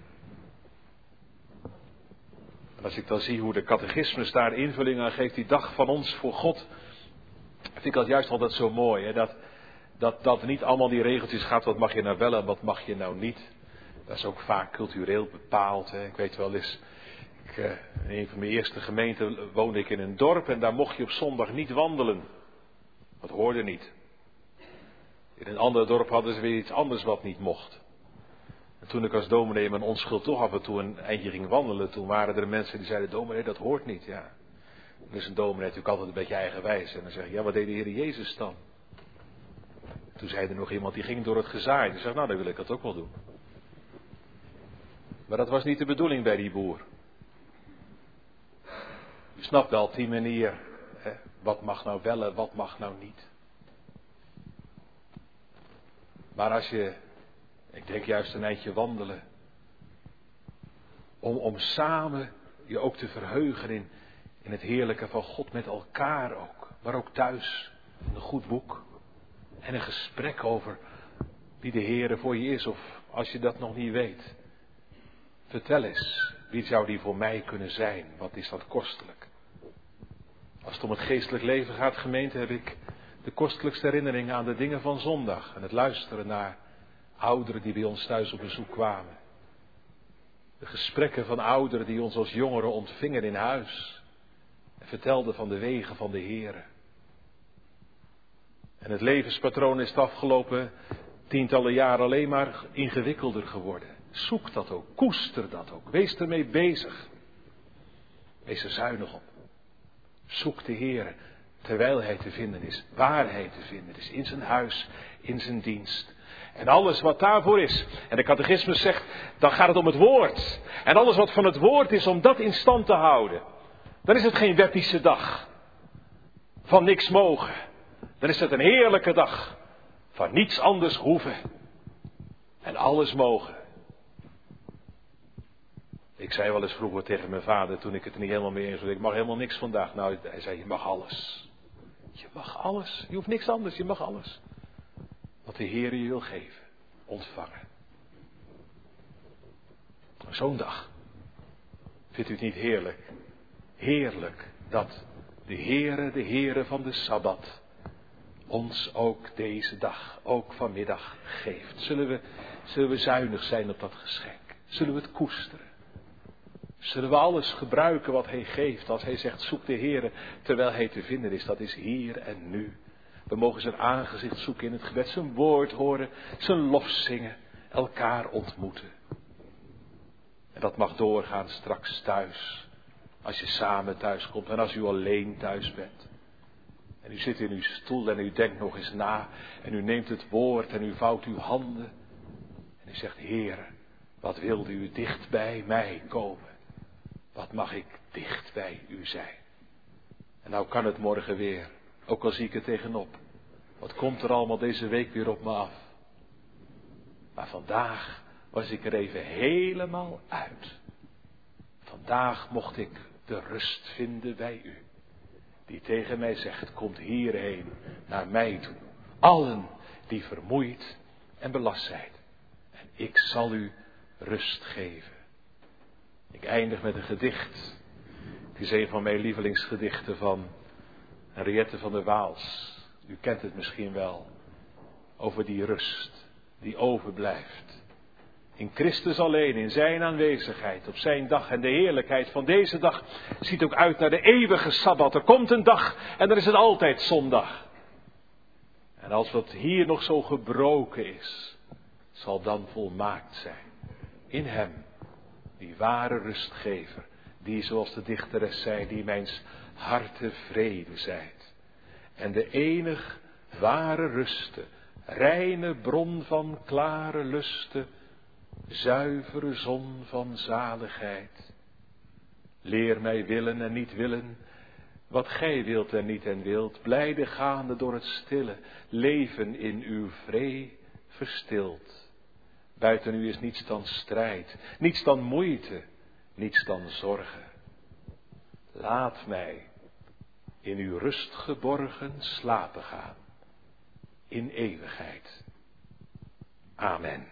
En als ik dan zie hoe de catechismus daar invulling aan geeft, die dag van ons voor God, vind ik dat juist altijd zo mooi. Hè? Dat, dat, dat niet allemaal die regeltjes gaat, wat mag je nou wel en wat mag je nou niet. Dat is ook vaak cultureel bepaald. Hè? Ik weet wel eens, ik, uh, in een van mijn eerste gemeenten woonde ik in een dorp en daar mocht je op zondag niet wandelen. Dat hoorde niet. In een ander dorp hadden ze weer iets anders wat niet mocht. En toen ik als dominee mijn onschuld toch af en toe een eindje ging wandelen, toen waren er mensen die zeiden, dominee, dat hoort niet. Ja. Dan is een dominee natuurlijk altijd een beetje eigenwijs. En dan zeg je, ja, wat deed de Heer Jezus dan? Toen zei er nog iemand, die ging door het gezaaid. Die zegt, nou, dan wil ik dat ook wel doen. Maar dat was niet de bedoeling bij die boer. Je snapt wel op die manier, hè, wat mag nou wel en wat mag nou niet. Maar als je, ik denk juist een eindje wandelen, om, om samen je ook te verheugen in, in het heerlijke van God met elkaar ook. Maar ook thuis, een goed boek en een gesprek over wie de Heere voor je is. Of als je dat nog niet weet, vertel eens, wie zou die voor mij kunnen zijn? Wat is dat kostelijk? Als het om het geestelijk leven gaat, gemeente, heb ik de kostelijkste herinneringen aan de dingen van zondag. En het luisteren naar ouderen die bij ons thuis op bezoek kwamen. De gesprekken van ouderen die ons als jongeren ontvingen in huis. En vertelden van de wegen van de Heere. En het levenspatroon is de afgelopen tientallen jaren alleen maar ingewikkelder geworden. Zoek dat ook, koester dat ook, wees ermee bezig. Wees er zuinig op. Zoek de Heere, terwijl hij te vinden is, waar hij te vinden is, in zijn huis, in zijn dienst. En alles wat daarvoor is, en de catechismus zegt, dan gaat het om het woord. En alles wat van het woord is, om dat in stand te houden. Dan is het geen wettische dag van niks mogen. Dan is het een heerlijke dag van niets anders hoeven. En alles mogen. Ik zei wel eens vroeger tegen mijn vader, toen ik het er niet helemaal mee eens was, ik mag helemaal niks vandaag. Nou, hij zei, je mag alles. Je mag alles. Je hoeft niks anders, je mag alles. Wat de Heer je wil geven, ontvangen. Zo'n dag. Vindt u het niet heerlijk? Heerlijk dat de Heere, de Heere van de Sabbat, ons ook deze dag, ook vanmiddag geeft. Zullen we, zullen we zuinig zijn op dat geschenk? Zullen we het koesteren? Zullen we alles gebruiken wat hij geeft als hij zegt, zoek de Heere terwijl hij te vinden is. Dat is hier en nu. We mogen zijn aangezicht zoeken in het gebed, zijn woord horen, zijn lof zingen, elkaar ontmoeten. En dat mag doorgaan straks thuis, als je samen thuis komt en als u alleen thuis bent. En u zit in uw stoel en u denkt nog eens na en u neemt het woord en u vouwt uw handen. En u zegt, Heere, wat wilde u dicht bij mij komen? Wat mag ik dicht bij u zijn? En nou kan het morgen weer, ook al zie ik er tegenop. Wat komt er allemaal deze week weer op me af? Maar vandaag was ik er even helemaal uit. Vandaag mocht ik de rust vinden bij u. Die tegen mij zegt, komt hierheen, naar mij toe. Allen die vermoeid en belast zijn. En ik zal u rust geven. Ik eindig met een gedicht. Het is een van mijn lievelingsgedichten van Henriette van der Waals. U kent het misschien wel. Over die rust die overblijft. In Christus alleen, in zijn aanwezigheid, op zijn dag. En de heerlijkheid van deze dag ziet ook uit naar de eeuwige Sabbat. Er komt een dag en dan is het altijd zondag. En als wat hier nog zo gebroken is, zal dan volmaakt zijn. In hem, die ware rustgever, die zoals de dichteres zei, die mijns harte vrede zijt. En de enig ware ruste, reine bron van klare luste, zuivere zon van zaligheid. Leer mij willen en niet willen, wat gij wilt en niet en wilt, blijde gaande door het stille, leven in uw vree verstild. Buiten u is niets dan strijd, niets dan moeite, niets dan zorgen. Laat mij in uw rust geborgen slapen gaan, in eeuwigheid. Amen.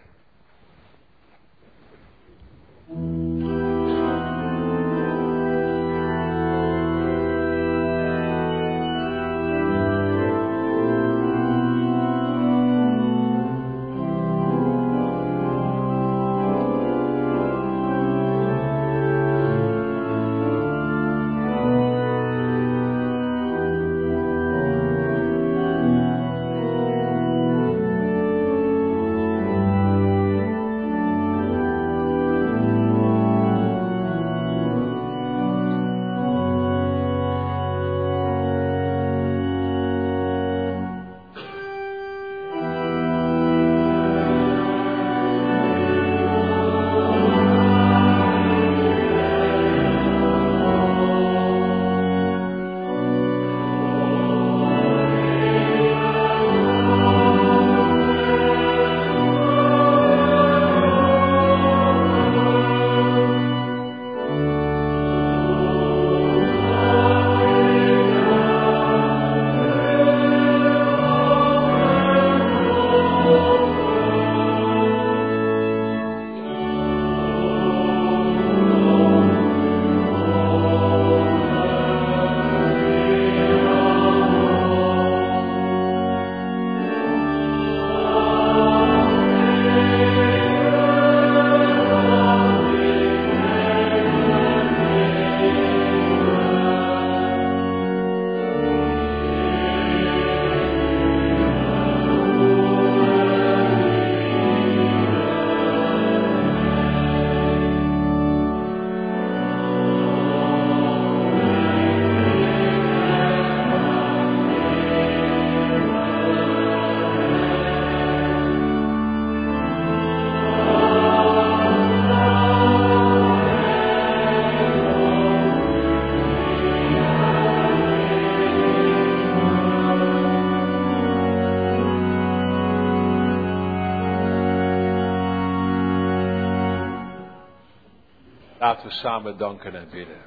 Laten we samen danken en bidden.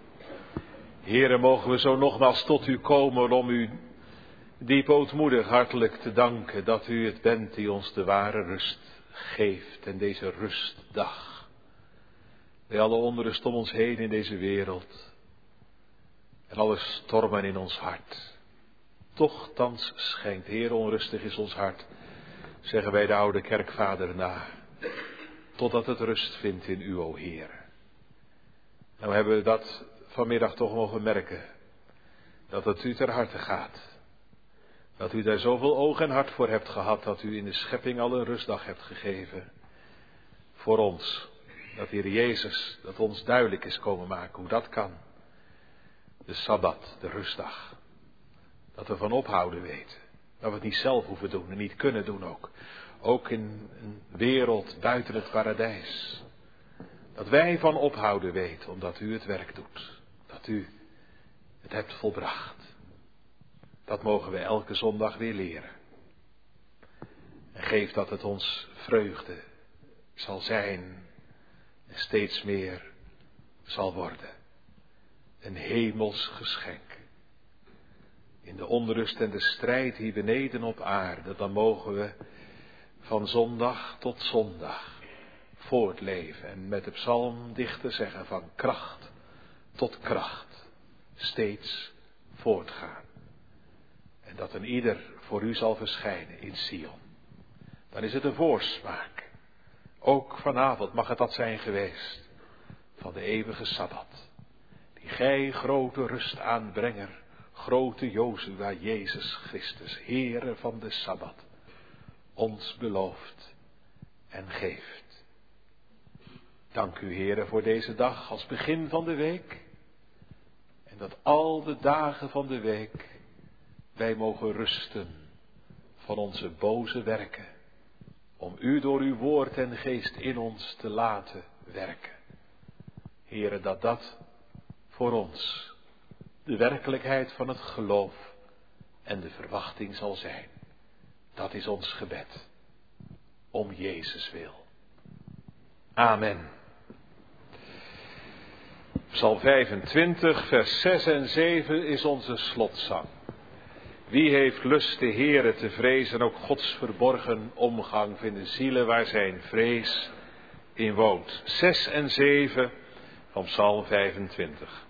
Heere, mogen we zo nogmaals tot u komen om u diep ootmoedig hartelijk te danken dat u het bent die ons de ware rust geeft en deze rustdag. Bij alle onrust om ons heen in deze wereld en alle stormen in ons hart. Toch thans schijnt, Heer, onrustig is ons hart, zeggen wij de oude kerkvader na, totdat het rust vindt in u, o Heer. Nou hebben we dat vanmiddag toch mogen merken, dat het u ter harte gaat. Dat u daar zoveel oog en hart voor hebt gehad, dat u in de schepping al een rustdag hebt gegeven. Voor ons, dat Heer Jezus, dat ons duidelijk is komen maken hoe dat kan. De Sabbat, de rustdag. Dat we van ophouden weten. Dat we het niet zelf hoeven doen en niet kunnen doen ook. Ook in een wereld buiten het paradijs. Dat wij van ophouden weten, omdat u het werk doet. Dat u het hebt volbracht. Dat mogen we elke zondag weer leren. En geef dat het ons vreugde zal zijn en steeds meer zal worden. Een hemels geschenk. In de onrust en de strijd hier beneden op aarde, dan mogen we van zondag tot zondag voortleven en met de psalmdichter zeggen van kracht tot kracht steeds voortgaan. En dat een ieder voor u zal verschijnen in Sion. Dan is het een voorsmaak. Ook vanavond mag het dat zijn geweest van de eeuwige Sabbat. Die gij grote rust aanbrenger, grote Jozua Jezus Christus, Heere van de Sabbat, ons belooft en geeft. Dank u, Heere, voor deze dag als begin van de week. En dat al de dagen van de week wij mogen rusten van onze boze werken. Om u door uw woord en geest in ons te laten werken. Heere, dat dat voor ons de werkelijkheid van het geloof en de verwachting zal zijn. Dat is ons gebed. Om Jezus wil. Amen. Psalm vijfentwintig, vers zes en zeven is onze slotzang. Wie heeft lust de Heere te vrezen, ook Gods verborgen omgang vinden zielen waar zijn vrees in woont. zes en zeven van Psalm vijfentwintig.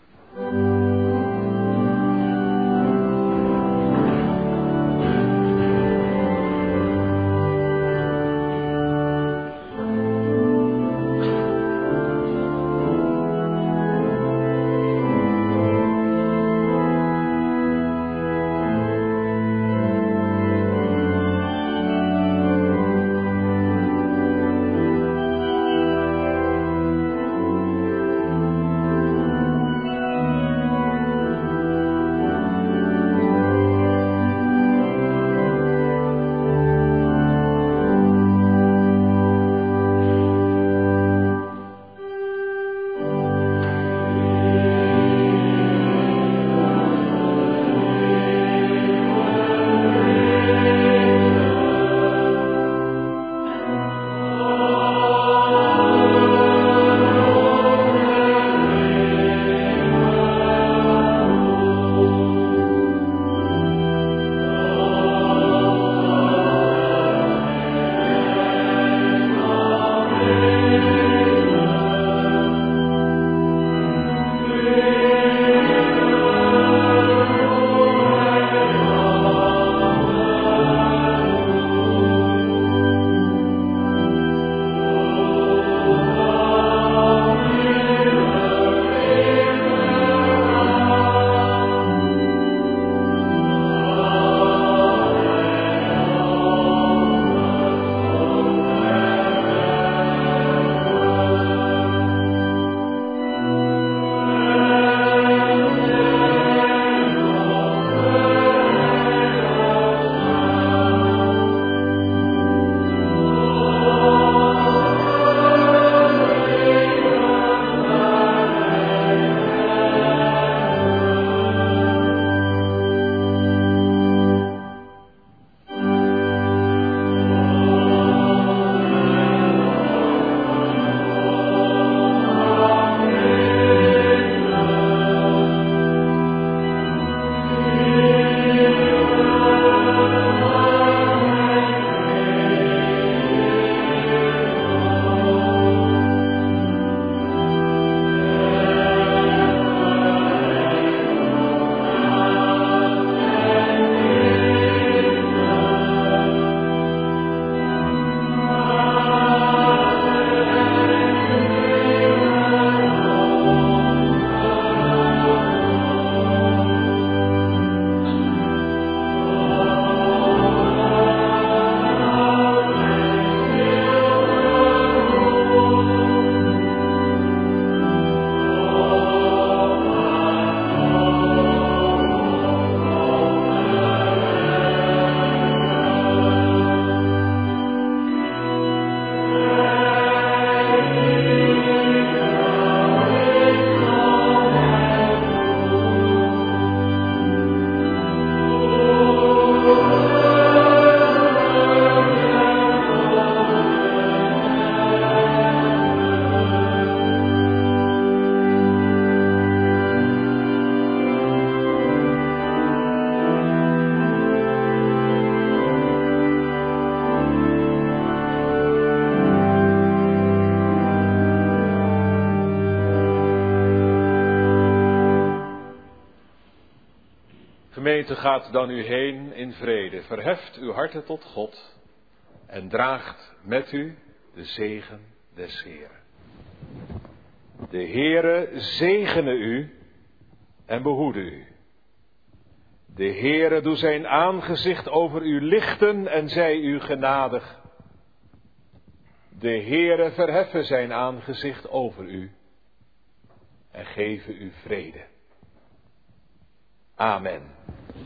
Gemeente, gaat dan u heen in vrede, verheft uw harten tot God en draagt met u de zegen des Heeren. De Heere zegene u en behoede u. De Heere doe zijn aangezicht over u lichten en zij u genadig. De Heere verheffen zijn aangezicht over u en geven u vrede. Amen.